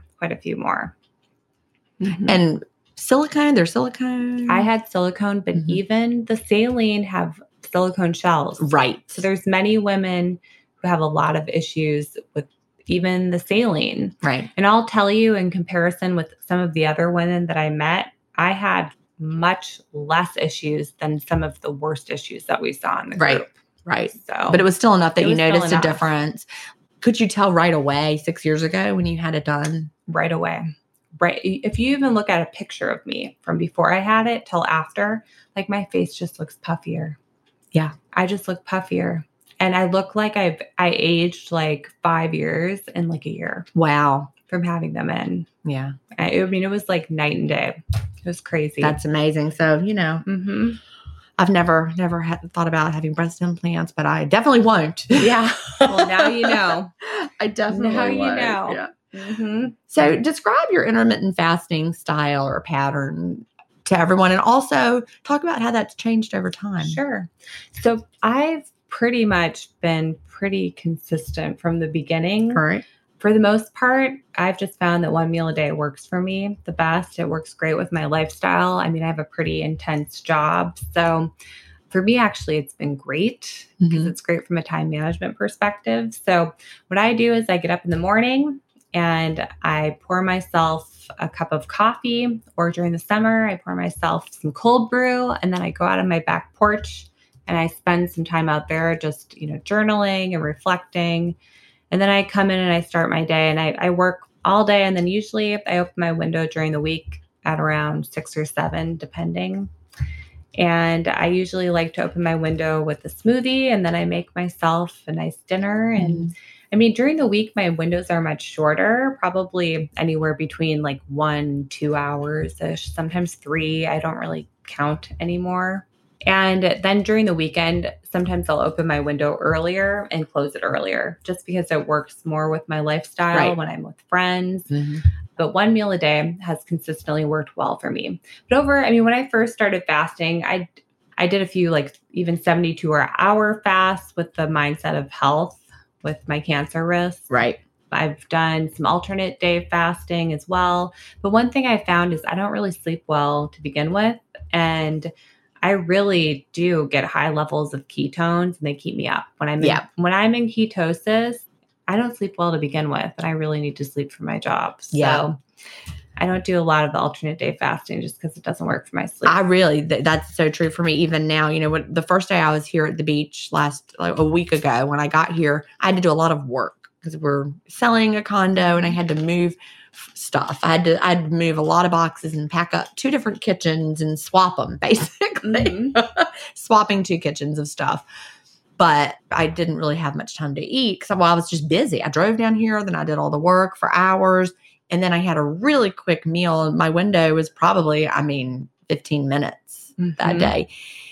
And silicone, there's silicone. I had silicone, but even the saline have silicone shells. Right. So there's many women who have a lot of issues with even the saline. Right. And I'll tell you in comparison with some of the other women that I met, I had much less issues than some of the worst issues that we saw in the group. Right. So, but it was still enough that you noticed a difference. Could you tell right away 6 years ago when you had it done? Right away. Right. If you even look at a picture of me from before I had it till after, like my face just looks puffier. Yeah. I just look puffier. And I look like I aged like 5 years in like a year. Wow. From having them in. Yeah. I mean, it was like night and day. It was crazy. That's amazing. So, you know, I've never thought about having breast implants, but I definitely won't. Yeah. Well, now you know. I definitely won't. You know. Yeah. So describe your intermittent fasting style or pattern to everyone and also talk about how that's changed over time. Sure. So I've pretty much been pretty consistent from the beginning. All right. For the most part, I've just found that one meal a day works for me the best. It works great with my lifestyle. I mean, I have a pretty intense job. So for me, actually, it's been great because it's great from a time management perspective. So what I do is I get up in the morning and I pour myself a cup of coffee, or during the summer, I pour myself some cold brew, and then I go out on my back porch and I spend some time out there just, you know, journaling and reflecting. And then I come in and I start my day and I work all day. And then usually I open my window during the week at around 6 or 7, depending. And I usually like to open my window with a smoothie and then I make myself a nice dinner. And I mean, during the week, my windows are much shorter, probably anywhere between like 1-2 hours-ish, sometimes 3. I don't really count anymore. And then during the weekend, sometimes I'll open my window earlier and close it earlier just because it works more with my lifestyle when I'm with friends. But one meal a day has consistently worked well for me. But when I first started fasting, I did a few like even 72-hour fasts with the mindset of health with my cancer risk. Right. I've done some alternate day fasting as well. But one thing I found is I don't really sleep well to begin with. And I really do get high levels of ketones and they keep me up. When I'm in ketosis, I don't sleep well to begin with, and I really need to sleep for my job. So I don't do a lot of the alternate day fasting just because it doesn't work for my sleep. That's so true for me. Even now, you know, the first day I was here at the beach a week ago, when I got here, I had to do a lot of work because we're selling a condo and I had to move stuff. I had to move a lot of boxes and pack up 2 different kitchens and swap them, basically. Swapping 2 kitchens of stuff. But I didn't really have much time to eat because I was just busy. I drove down here, then I did all the work for hours. And then I had a really quick meal. My window was probably, 15 minutes that day.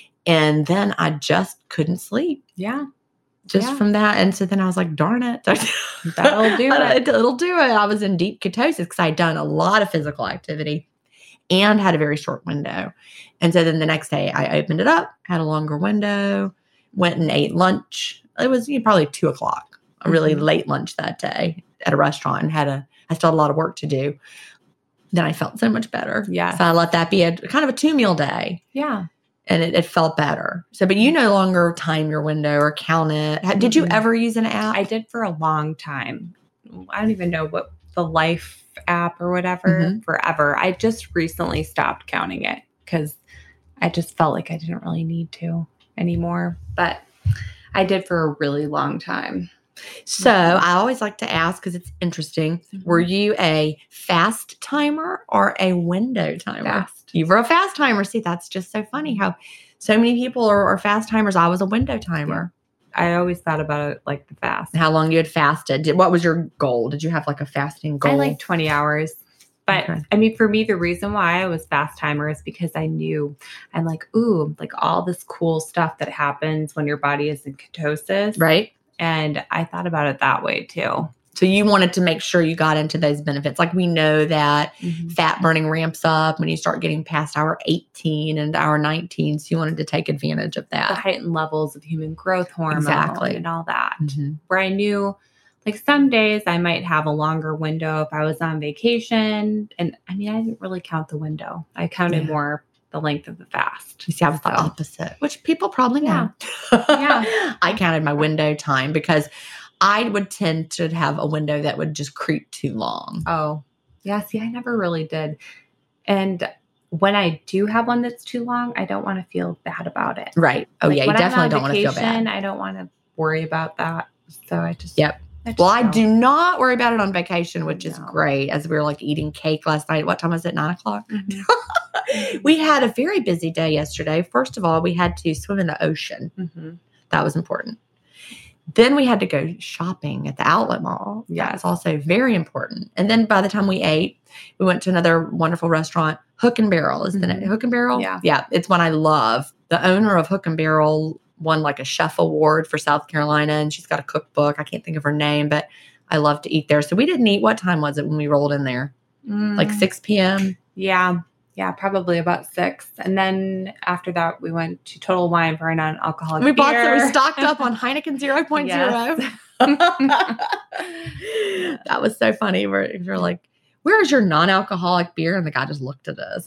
And then I just couldn't sleep. Yeah. From that. And so then I was like, darn it. That'll do it. It'll do it. I was in deep ketosis because I'd done a lot of physical activity and had a very short window. And so then the next day I opened it up, had a longer window, went and ate lunch. It was probably 2:00, a really late lunch that day at a restaurant, and I still had a lot of work to do. Then I felt so much better. Yeah. So I let that be a kind of a 2-meal day. Yeah. And it felt better. So, but you no longer time your window or count it. Did you ever use an app? I did for a long time. I don't even know what the Life app or whatever, forever. I just recently stopped counting it because I just felt like I didn't really need to anymore. But I did for a really long time. So I always like to ask, because it's interesting, were you a fast timer or a window timer? Fast. You were a fast timer. See, that's just so funny how so many people are fast timers. I was a window timer. Yeah. I always thought about it like the fast. How long you had fasted. What was your goal? Did you have like a fasting goal? I like 20 hours. But for me, the reason why I was fast timer is because I knew I'm like, ooh, like all this cool stuff that happens when your body is in ketosis. Right. And I thought about it that way too. So you wanted to make sure you got into those benefits. Like we know that fat burning ramps up when you start getting past hour 18 and hour 19. So you wanted to take advantage of that. The heightened levels of human growth hormone and all that. Where I knew like some days I might have a longer window if I was on vacation. And I didn't really count the window. I counted more the length of the fast. You see, I was the opposite, which people probably know. Yeah. I counted my window time because I would tend to have a window that would just creep too long. Oh, yeah. See, I never really did. And when I do have one that's too long, I don't want to feel bad about it. Right. Oh, like yeah. You definitely don't want to feel bad. I don't want to worry about that. So I just... Yep. I do not worry about it on vacation, which is great. As we were like eating cake last night. What time was it? 9:00? We had a very busy day yesterday. First of all, we had to swim in the ocean. That was important. Then we had to go shopping at the outlet mall. Yeah. That's also very important. And then by the time we ate, we went to another wonderful restaurant, Hook and Barrel. Isn't it Hook and Barrel? Yeah. Yeah. It's one I love. The owner of Hook and Barrel won like a chef award for South Carolina, and she's got a cookbook. I can't think of her name, but I love to eat there. So we didn't eat. What time was it when we rolled in there? Like 6 p.m.? Yeah. Yeah, probably about 6. And then after that, we went to Total Wine for a non-alcoholic beer. We stocked up on Heineken 0.0. That was so funny. We're like, where's your non-alcoholic beer? And the guy just looked at us.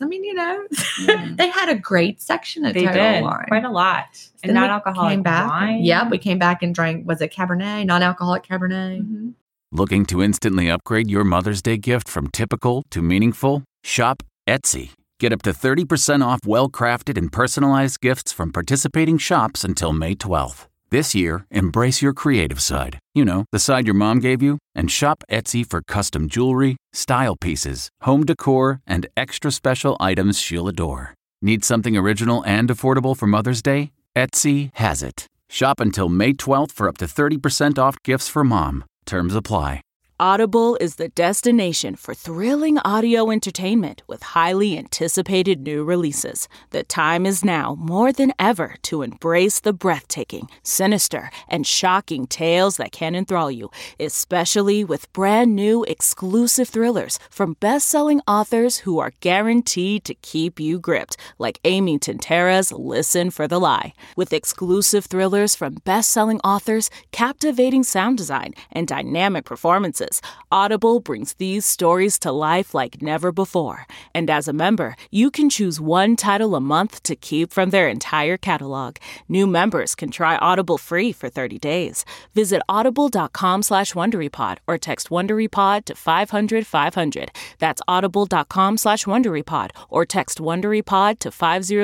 They had a great section at Total Wine. Quite a lot. And non-alcoholic wine. Yeah, we came back and drank, was it Cabernet? Non-alcoholic Cabernet. Looking to instantly upgrade your Mother's Day gift from typical to meaningful? Shop Etsy. Get up to 30% off well-crafted and personalized gifts from participating shops until May 12th. This year, embrace your creative side. You know, the side your mom gave you. And shop Etsy for custom jewelry, style pieces, home decor, and extra special items she'll adore. Need something original and affordable for Mother's Day? Etsy has it. Shop until May 12th for up to 30% off gifts for mom. Terms apply. Audible is the destination for thrilling audio entertainment with highly anticipated new releases. The time is now more than ever to embrace the breathtaking, sinister, and shocking tales that can enthrall you, especially with brand new exclusive thrillers from best-selling authors who are guaranteed to keep you gripped, like Amy Tintera's Listen for the Lie. With exclusive thrillers from best-selling authors, captivating sound design, and dynamic performances, Audible brings these stories to life like never before. And as a member, you can choose one title a month to keep from their entire catalog. New members can try Audible free for 30 days. Visit audible.com/WonderyPod or text WonderyPod to 500-500. That's audible.com/WonderyPod or text WonderyPod to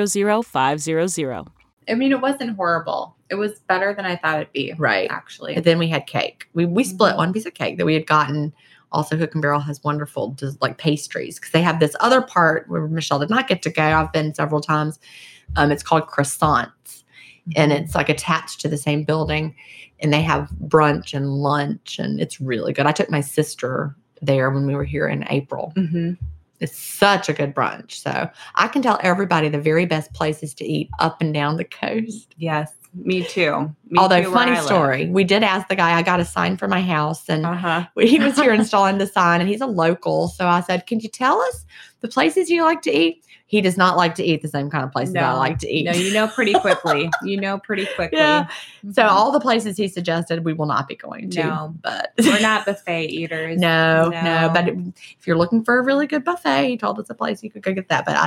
500-500. It wasn't horrible. It was better than I thought it'd be. Right. Actually. And then we had cake. We split one piece of cake that we had gotten. Also, Hook and Barrel has wonderful like pastries because they have this other part where Michelle did not get to go. I've been several times. It's called Croissants. And it's like attached to the same building. And they have brunch and lunch. And it's really good. I took my sister there when we were here in April. Mm-hmm. It's such a good brunch. So I can tell everybody the very best places to eat up and down the coast. Yes, me too. Although, funny story, we did ask the guy, I got a sign for my house, and he was here installing the sign, and he's a local. So I said, can you tell us the places you like to eat? He does not like to eat the same kind of places I like to eat. No, you know pretty quickly. Yeah. Mm-hmm. So all the places he suggested, we will not be going to. No, but we're not buffet eaters. No. But if you're looking for a really good buffet, he told us a place you could go get that. But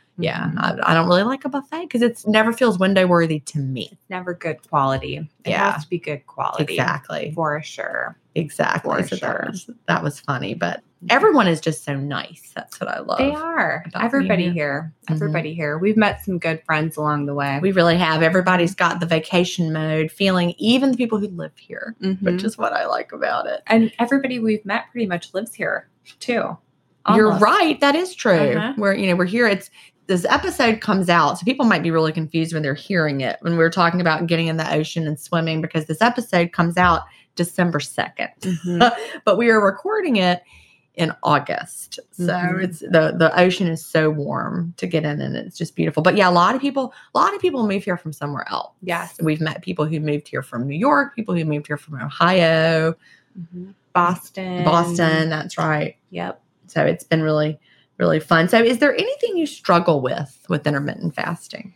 I don't really like a buffet because it never feels window worthy to me. It's never good quality. It has to be good quality. Exactly. For sure. Exactly. So that was funny. But everyone is just so nice. That's what I love. They are. Everybody here. Everybody here. We've met some good friends along the way. We really have. Everybody's got the vacation mode feeling, even the people who live here, which is what I like about it. And everybody we've met pretty much lives here too. Almost. You're right. That is true. We're here. This episode comes out, so people might be really confused when they're hearing it, when we're talking about getting in the ocean and swimming, because this episode comes out December 2nd. But we are recording it in August. So it's the ocean is so warm to get in, and it's just beautiful. But yeah, a lot of people move here from somewhere else. Yes. We've met people who moved here from New York, people who moved here from Ohio, Boston, that's right. Yep. So it's been really, really fun. So is there anything you struggle with intermittent fasting?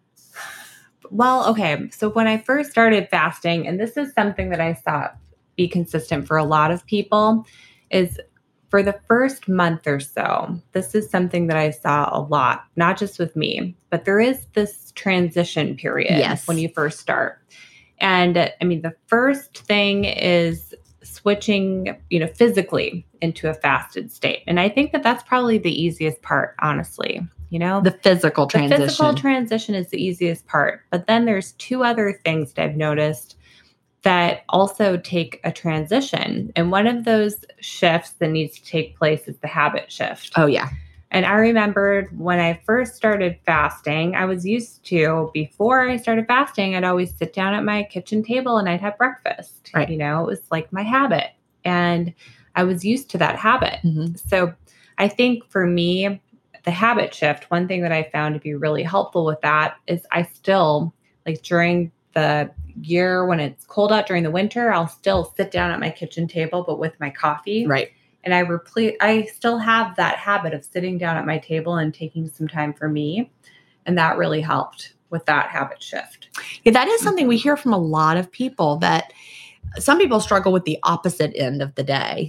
Well, okay. So when I first started fasting, and this is something that I saw be consistent for a lot of people, is for the first month or so, this is something that I saw a lot, not just with me, but there is this transition period when you first start. And I mean, the first thing is switching, physically into a fasted state. And I think that that's probably the easiest part, honestly. The physical transition. The physical transition is the easiest part. But then there's two other things that I've noticed that also take a transition. And one of those shifts that needs to take place is the habit shift. Oh, yeah. And I remembered when I first started fasting, I was used to, before I started fasting, I'd always sit down at my kitchen table and I'd have breakfast. Right. It was like my habit. And I was used to that habit. So I think for me, the habit shift, one thing that I found to be really helpful with that is I still, like during the year when it's cold out during the winter, I'll still sit down at my kitchen table, but with my coffee. Right. And I still have that habit of sitting down at my table and taking some time for me. And that really helped with that habit shift. Yeah, that is something we hear from a lot of people, that some people struggle with the opposite end of the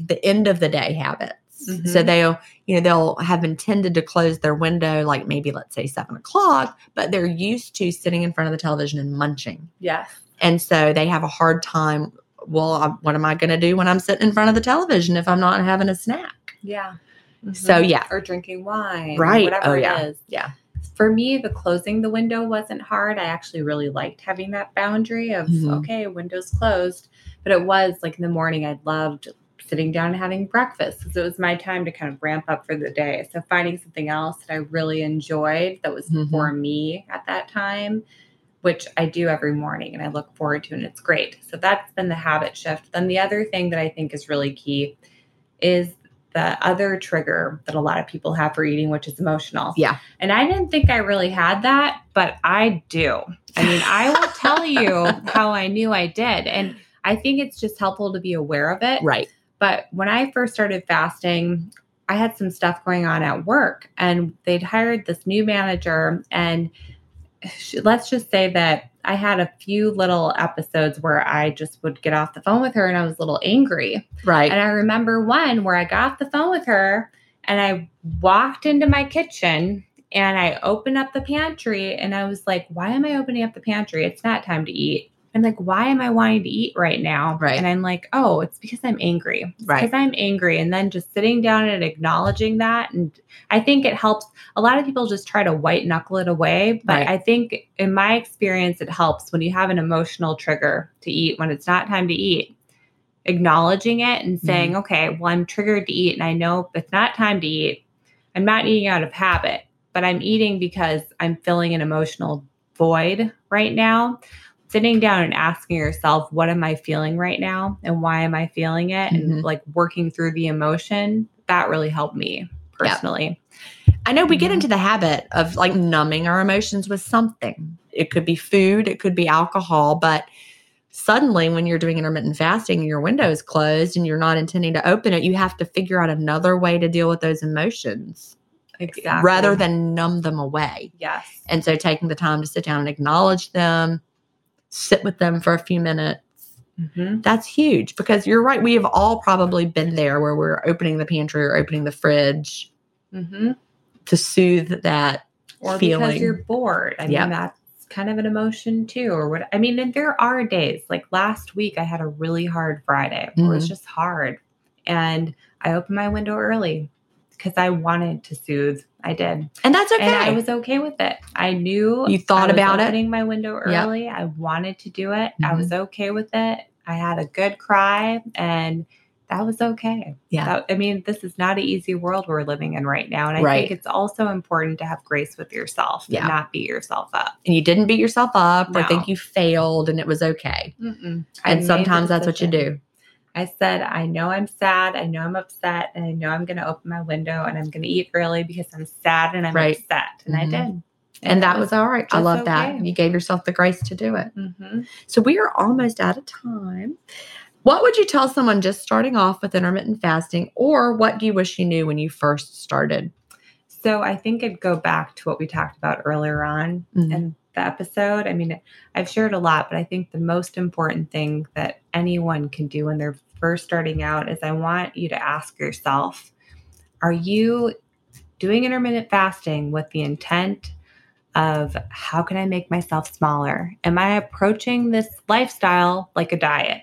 day habits. So they'll have intended to close their window, like maybe let's say 7:00, but they're used to sitting in front of the television and munching. Yes. And so they have a hard time. Well, what am I going to do when I'm sitting in front of the television if I'm not having a snack? Yeah. So yeah. Or drinking wine. Right. Whatever it is. Yeah. For me, the closing the window wasn't hard. I actually really liked having that boundary of, okay, window's closed. But it was like in the morning, I loved sitting down and having breakfast because it was my time to kind of ramp up for the day. So finding something else that I really enjoyed that was for me at that time, which I do every morning and I look forward to, and it's great. So that's been the habit shift. Then the other thing that I think is really key is the other trigger that a lot of people have for eating, which is emotional. Yeah. And I didn't think I really had that, but I do. I mean, I will tell you how I knew I did. And I think it's just helpful to be aware of it. Right. But when I first started fasting, I had some stuff going on at work, and they'd hired this new manager, and let's just say that I had a few little episodes where I just would get off the phone with her and I was a little angry. Right. And I remember one where I got off the phone with her and I walked into my kitchen and I opened up the pantry and I was like, why am I opening up the pantry? It's not time to eat. I'm like, why am I wanting to eat right now? Right. And I'm like, oh, it's because I'm angry. Right. Because I'm angry. And then just sitting down and acknowledging that. And I think it helps. A lot of people just try to white knuckle it away. But Right. I think in my experience, it helps when you have an emotional trigger to eat, when it's not time to eat, acknowledging it and saying, okay, well, I'm triggered to eat. And I know if it's not time to eat, I'm not eating out of habit, but I'm eating because I'm filling an emotional void right now. sitting down and asking yourself, what am I feeling right now? And why am I feeling it? And like working through the emotion, that really helped me personally. I know we get into the habit of like numbing our emotions with something. It could be food, it could be alcohol, but suddenly when you're doing intermittent fasting and your window is closed and you're not intending to open it, you have to figure out another way to deal with those emotions. Exactly. Rather than numb them away. Yes. And so taking the time to sit down and acknowledge them, sit with them for a few minutes, that's huge because you're right. We have all probably been there where we're opening the pantry or opening the fridge to soothe that or feeling. Because you're bored. I mean, that's kind of an emotion too. Or what? I mean, and there are days like last week, I had a really hard Friday. It was just hard. And I opened my window early because I wanted to soothe. I did. And that's okay. And I was okay with it. I knew you thought about opening my window early. I wanted to do it. I was okay with it. I had a good cry and that was okay. Yeah. I mean, this is not an easy world we're living in right now. And I think it's also important to have grace with yourself and not beat yourself up. And you didn't beat yourself up or think you failed and it was okay. And sometimes that's what you do. I said, I know I'm sad. I know I'm upset. And I know I'm going to open my window and I'm going to eat early because I'm sad and I'm upset. And I did. And that was all right. I love that. You gave yourself the grace to do it. So we are almost out of time. What would you tell someone just starting off with intermittent fasting, or what do you wish you knew when you first started? So I think I'd go back to what we talked about earlier on in the episode. I mean, I've shared a lot, but I think the most important thing that anyone can do when they're first starting out is I want you to ask yourself, are you doing intermittent fasting with the intent of how can I make myself smaller? Am I approaching this lifestyle like a diet?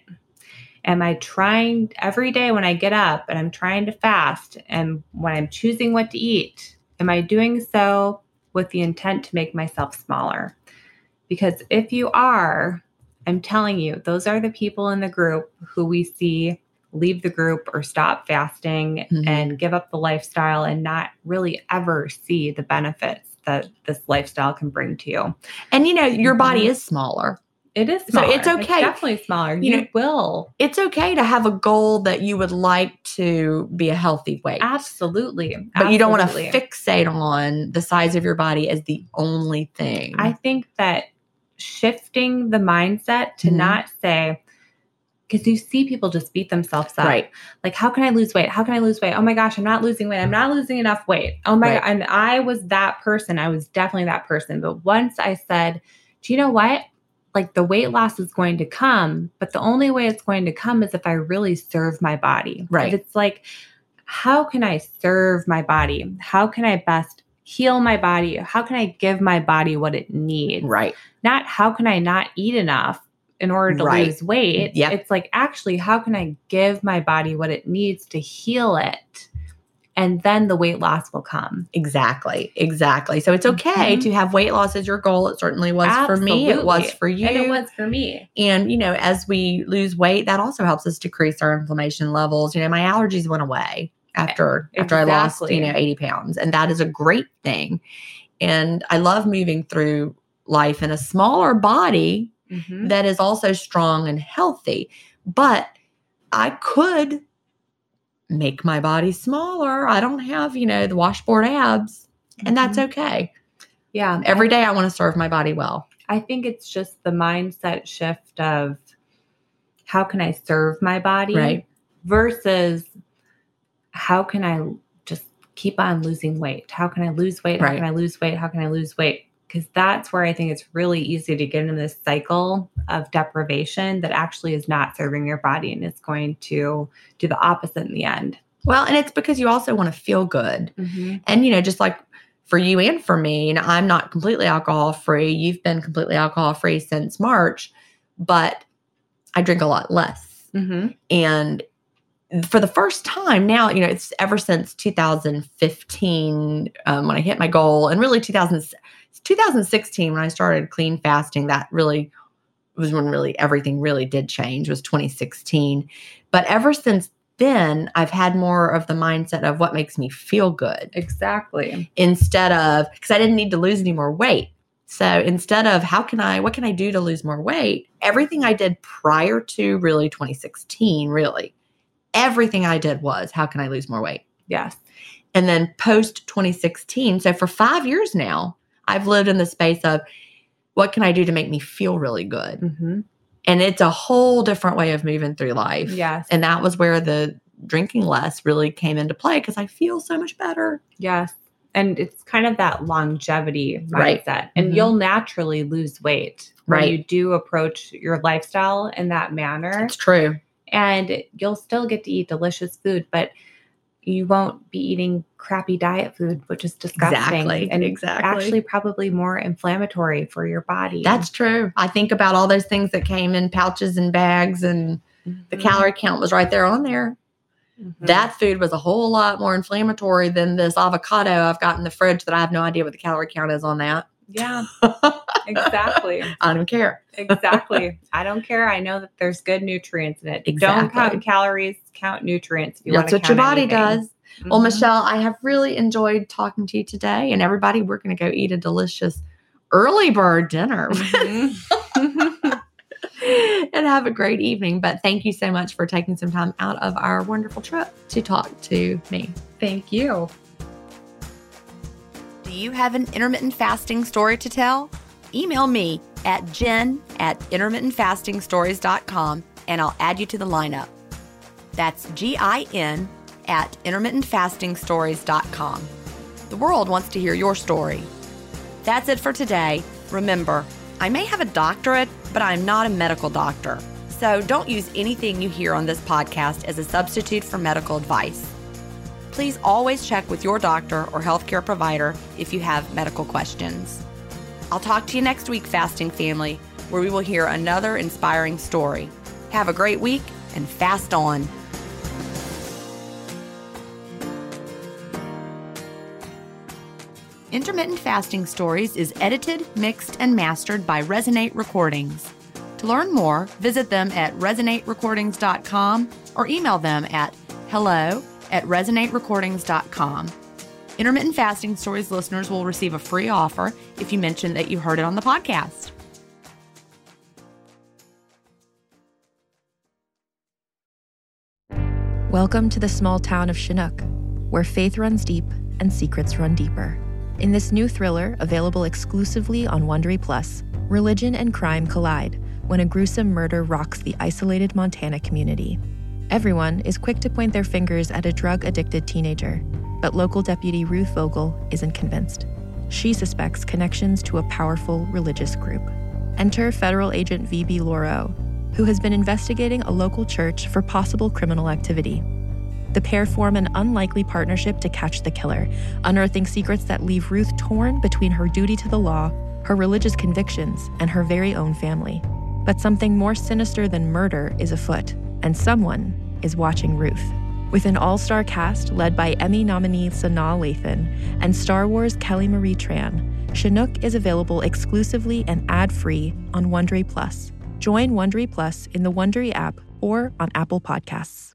Am I trying every day when I get up and I'm trying to fast and when I'm choosing what to eat, am I doing so with the intent to make myself smaller? Because if you are, I'm telling you, those are the people in the group who we see leave the group or stop fasting and give up the lifestyle and not really ever see the benefits that this lifestyle can bring to you. And, you know, your body is smaller. It is smaller. So it's okay. It's definitely smaller. You will. It's okay to have a goal that you would like to be a healthy weight. Absolutely. But you don't want to fixate on the size of your body as the only thing. I think that shifting the mindset to not say, because you see people just beat themselves up. Right. Like, how can I lose weight? How can I lose weight? Oh my gosh, I'm not losing weight. I'm not losing enough weight. Oh my God. And I was that person. I was definitely that person. But once I said, do you know what? Like the weight loss is going to come, but the only way it's going to come is if I really serve my body. Right. If it's like, how can I serve my body? How can I best heal my body? How can I give my body what it needs? Right. Not how can I not eat enough in order to lose weight. Yep. It's like, actually, how can I give my body what it needs to heal it? And then the weight loss will come. Exactly. So it's okay to have weight loss as your goal. It certainly was for me. It was for you. And it was for me. And, you know, as we lose weight, that also helps us decrease our inflammation levels. You know, my allergies went away after I lost, 80 pounds. And that is a great thing. And I love moving through life in a smaller body that is also strong and healthy. But I could make my body smaller. I don't have, the washboard abs, and that's okay. Yeah. Every day I want to serve my body well. I think it's just the mindset shift of how can I serve my body versus how can I just keep on losing weight? How can I lose weight? How can I lose weight? How can I lose weight? Because that's where I think it's really easy to get in this cycle of deprivation that actually is not serving your body and it's going to do the opposite in the end. Well, and it's because you also want to feel good. And, just like for you and for me, I'm not completely alcohol free. You've been completely alcohol free since March, but I drink a lot less. And for the first time now, it's ever since 2015 when I hit my goal, and really 2016 when I started clean fasting, that really was when really everything really did change, was 2016. But ever since then, I've had more of the mindset of what makes me feel good. Exactly. Instead of, because I didn't need to lose any more weight. So instead of what can I do to lose more weight? Everything I did prior to really 2016, everything I did was, how can I lose more weight? Yes. And then post 2016, so for 5 years now, I've lived in the space of what can I do to make me feel really good? Mm-hmm. And it's a whole different way of moving through life. Yes. And that was where the drinking less really came into play because I feel so much better. Yes. And it's kind of that longevity mindset. Right. And Mhm. you'll naturally lose weight when Right. you do approach your lifestyle in that manner. It's true. And you'll still get to eat delicious food, but you won't be eating crappy diet food, which is disgusting. Exactly. And Exactly. actually probably more inflammatory for your body. That's true. I think about all those things that came in pouches and bags, and the calorie count was right there on there. Mm-hmm. That food was a whole lot more inflammatory than this avocado I've got in the fridge that I have no idea what the calorie count is on that. Yeah, exactly. I don't care. Exactly. I don't care. I know that there's good nutrients in it. Exactly. Don't count calories, count nutrients. If you That's want what to your count body anything. does. Well, Mhm. Michelle, I have really enjoyed talking to you today. And everybody, we're going to go eat a delicious early bird dinner Mhm. and have a great evening. But thank you so much for taking some time out of our wonderful trip to talk to me. Thank you. Do you have an intermittent fasting story to tell? Email me at jen@intermittentfastingstories.com and I'll add you to the lineup. That's GIN@intermittentfastingstories.com. The world wants to hear your story. That's it for today. Remember, I may have a doctorate, but I'm not a medical doctor. So don't use anything you hear on this podcast as a substitute for medical advice. Please always check with your doctor or healthcare provider if you have medical questions. I'll talk to you next week, Fasting Family, where we will hear another inspiring story. Have a great week and fast on. Intermittent Fasting Stories is edited, mixed, and mastered by Resonate Recordings. To learn more, visit them at resonaterecordings.com or email them at hello@resonaterecordings.com. Intermittent Fasting Stories listeners will receive a free offer if you mention that you heard it on the podcast. Welcome to the small town of Chinook, where faith runs deep and secrets run deeper. In this new thriller, available exclusively on Wondery Plus, religion and crime collide when a gruesome murder rocks the isolated Montana community. Everyone is quick to point their fingers at a drug-addicted teenager, but local deputy Ruth Vogel isn't convinced. She suspects connections to a powerful religious group. Enter federal agent V.B. Laureau, who has been investigating a local church for possible criminal activity. The pair form an unlikely partnership to catch the killer, unearthing secrets that leave Ruth torn between her duty to the law, her religious convictions, and her very own family. But something more sinister than murder is afoot, and someone is watching Ruth. With an all-star cast led by Emmy nominee Sanaa Lathan and Star Wars Kelly Marie Tran, Chinook is available exclusively and ad-free on Wondery Plus. Join Wondery Plus in the Wondery app or on Apple Podcasts.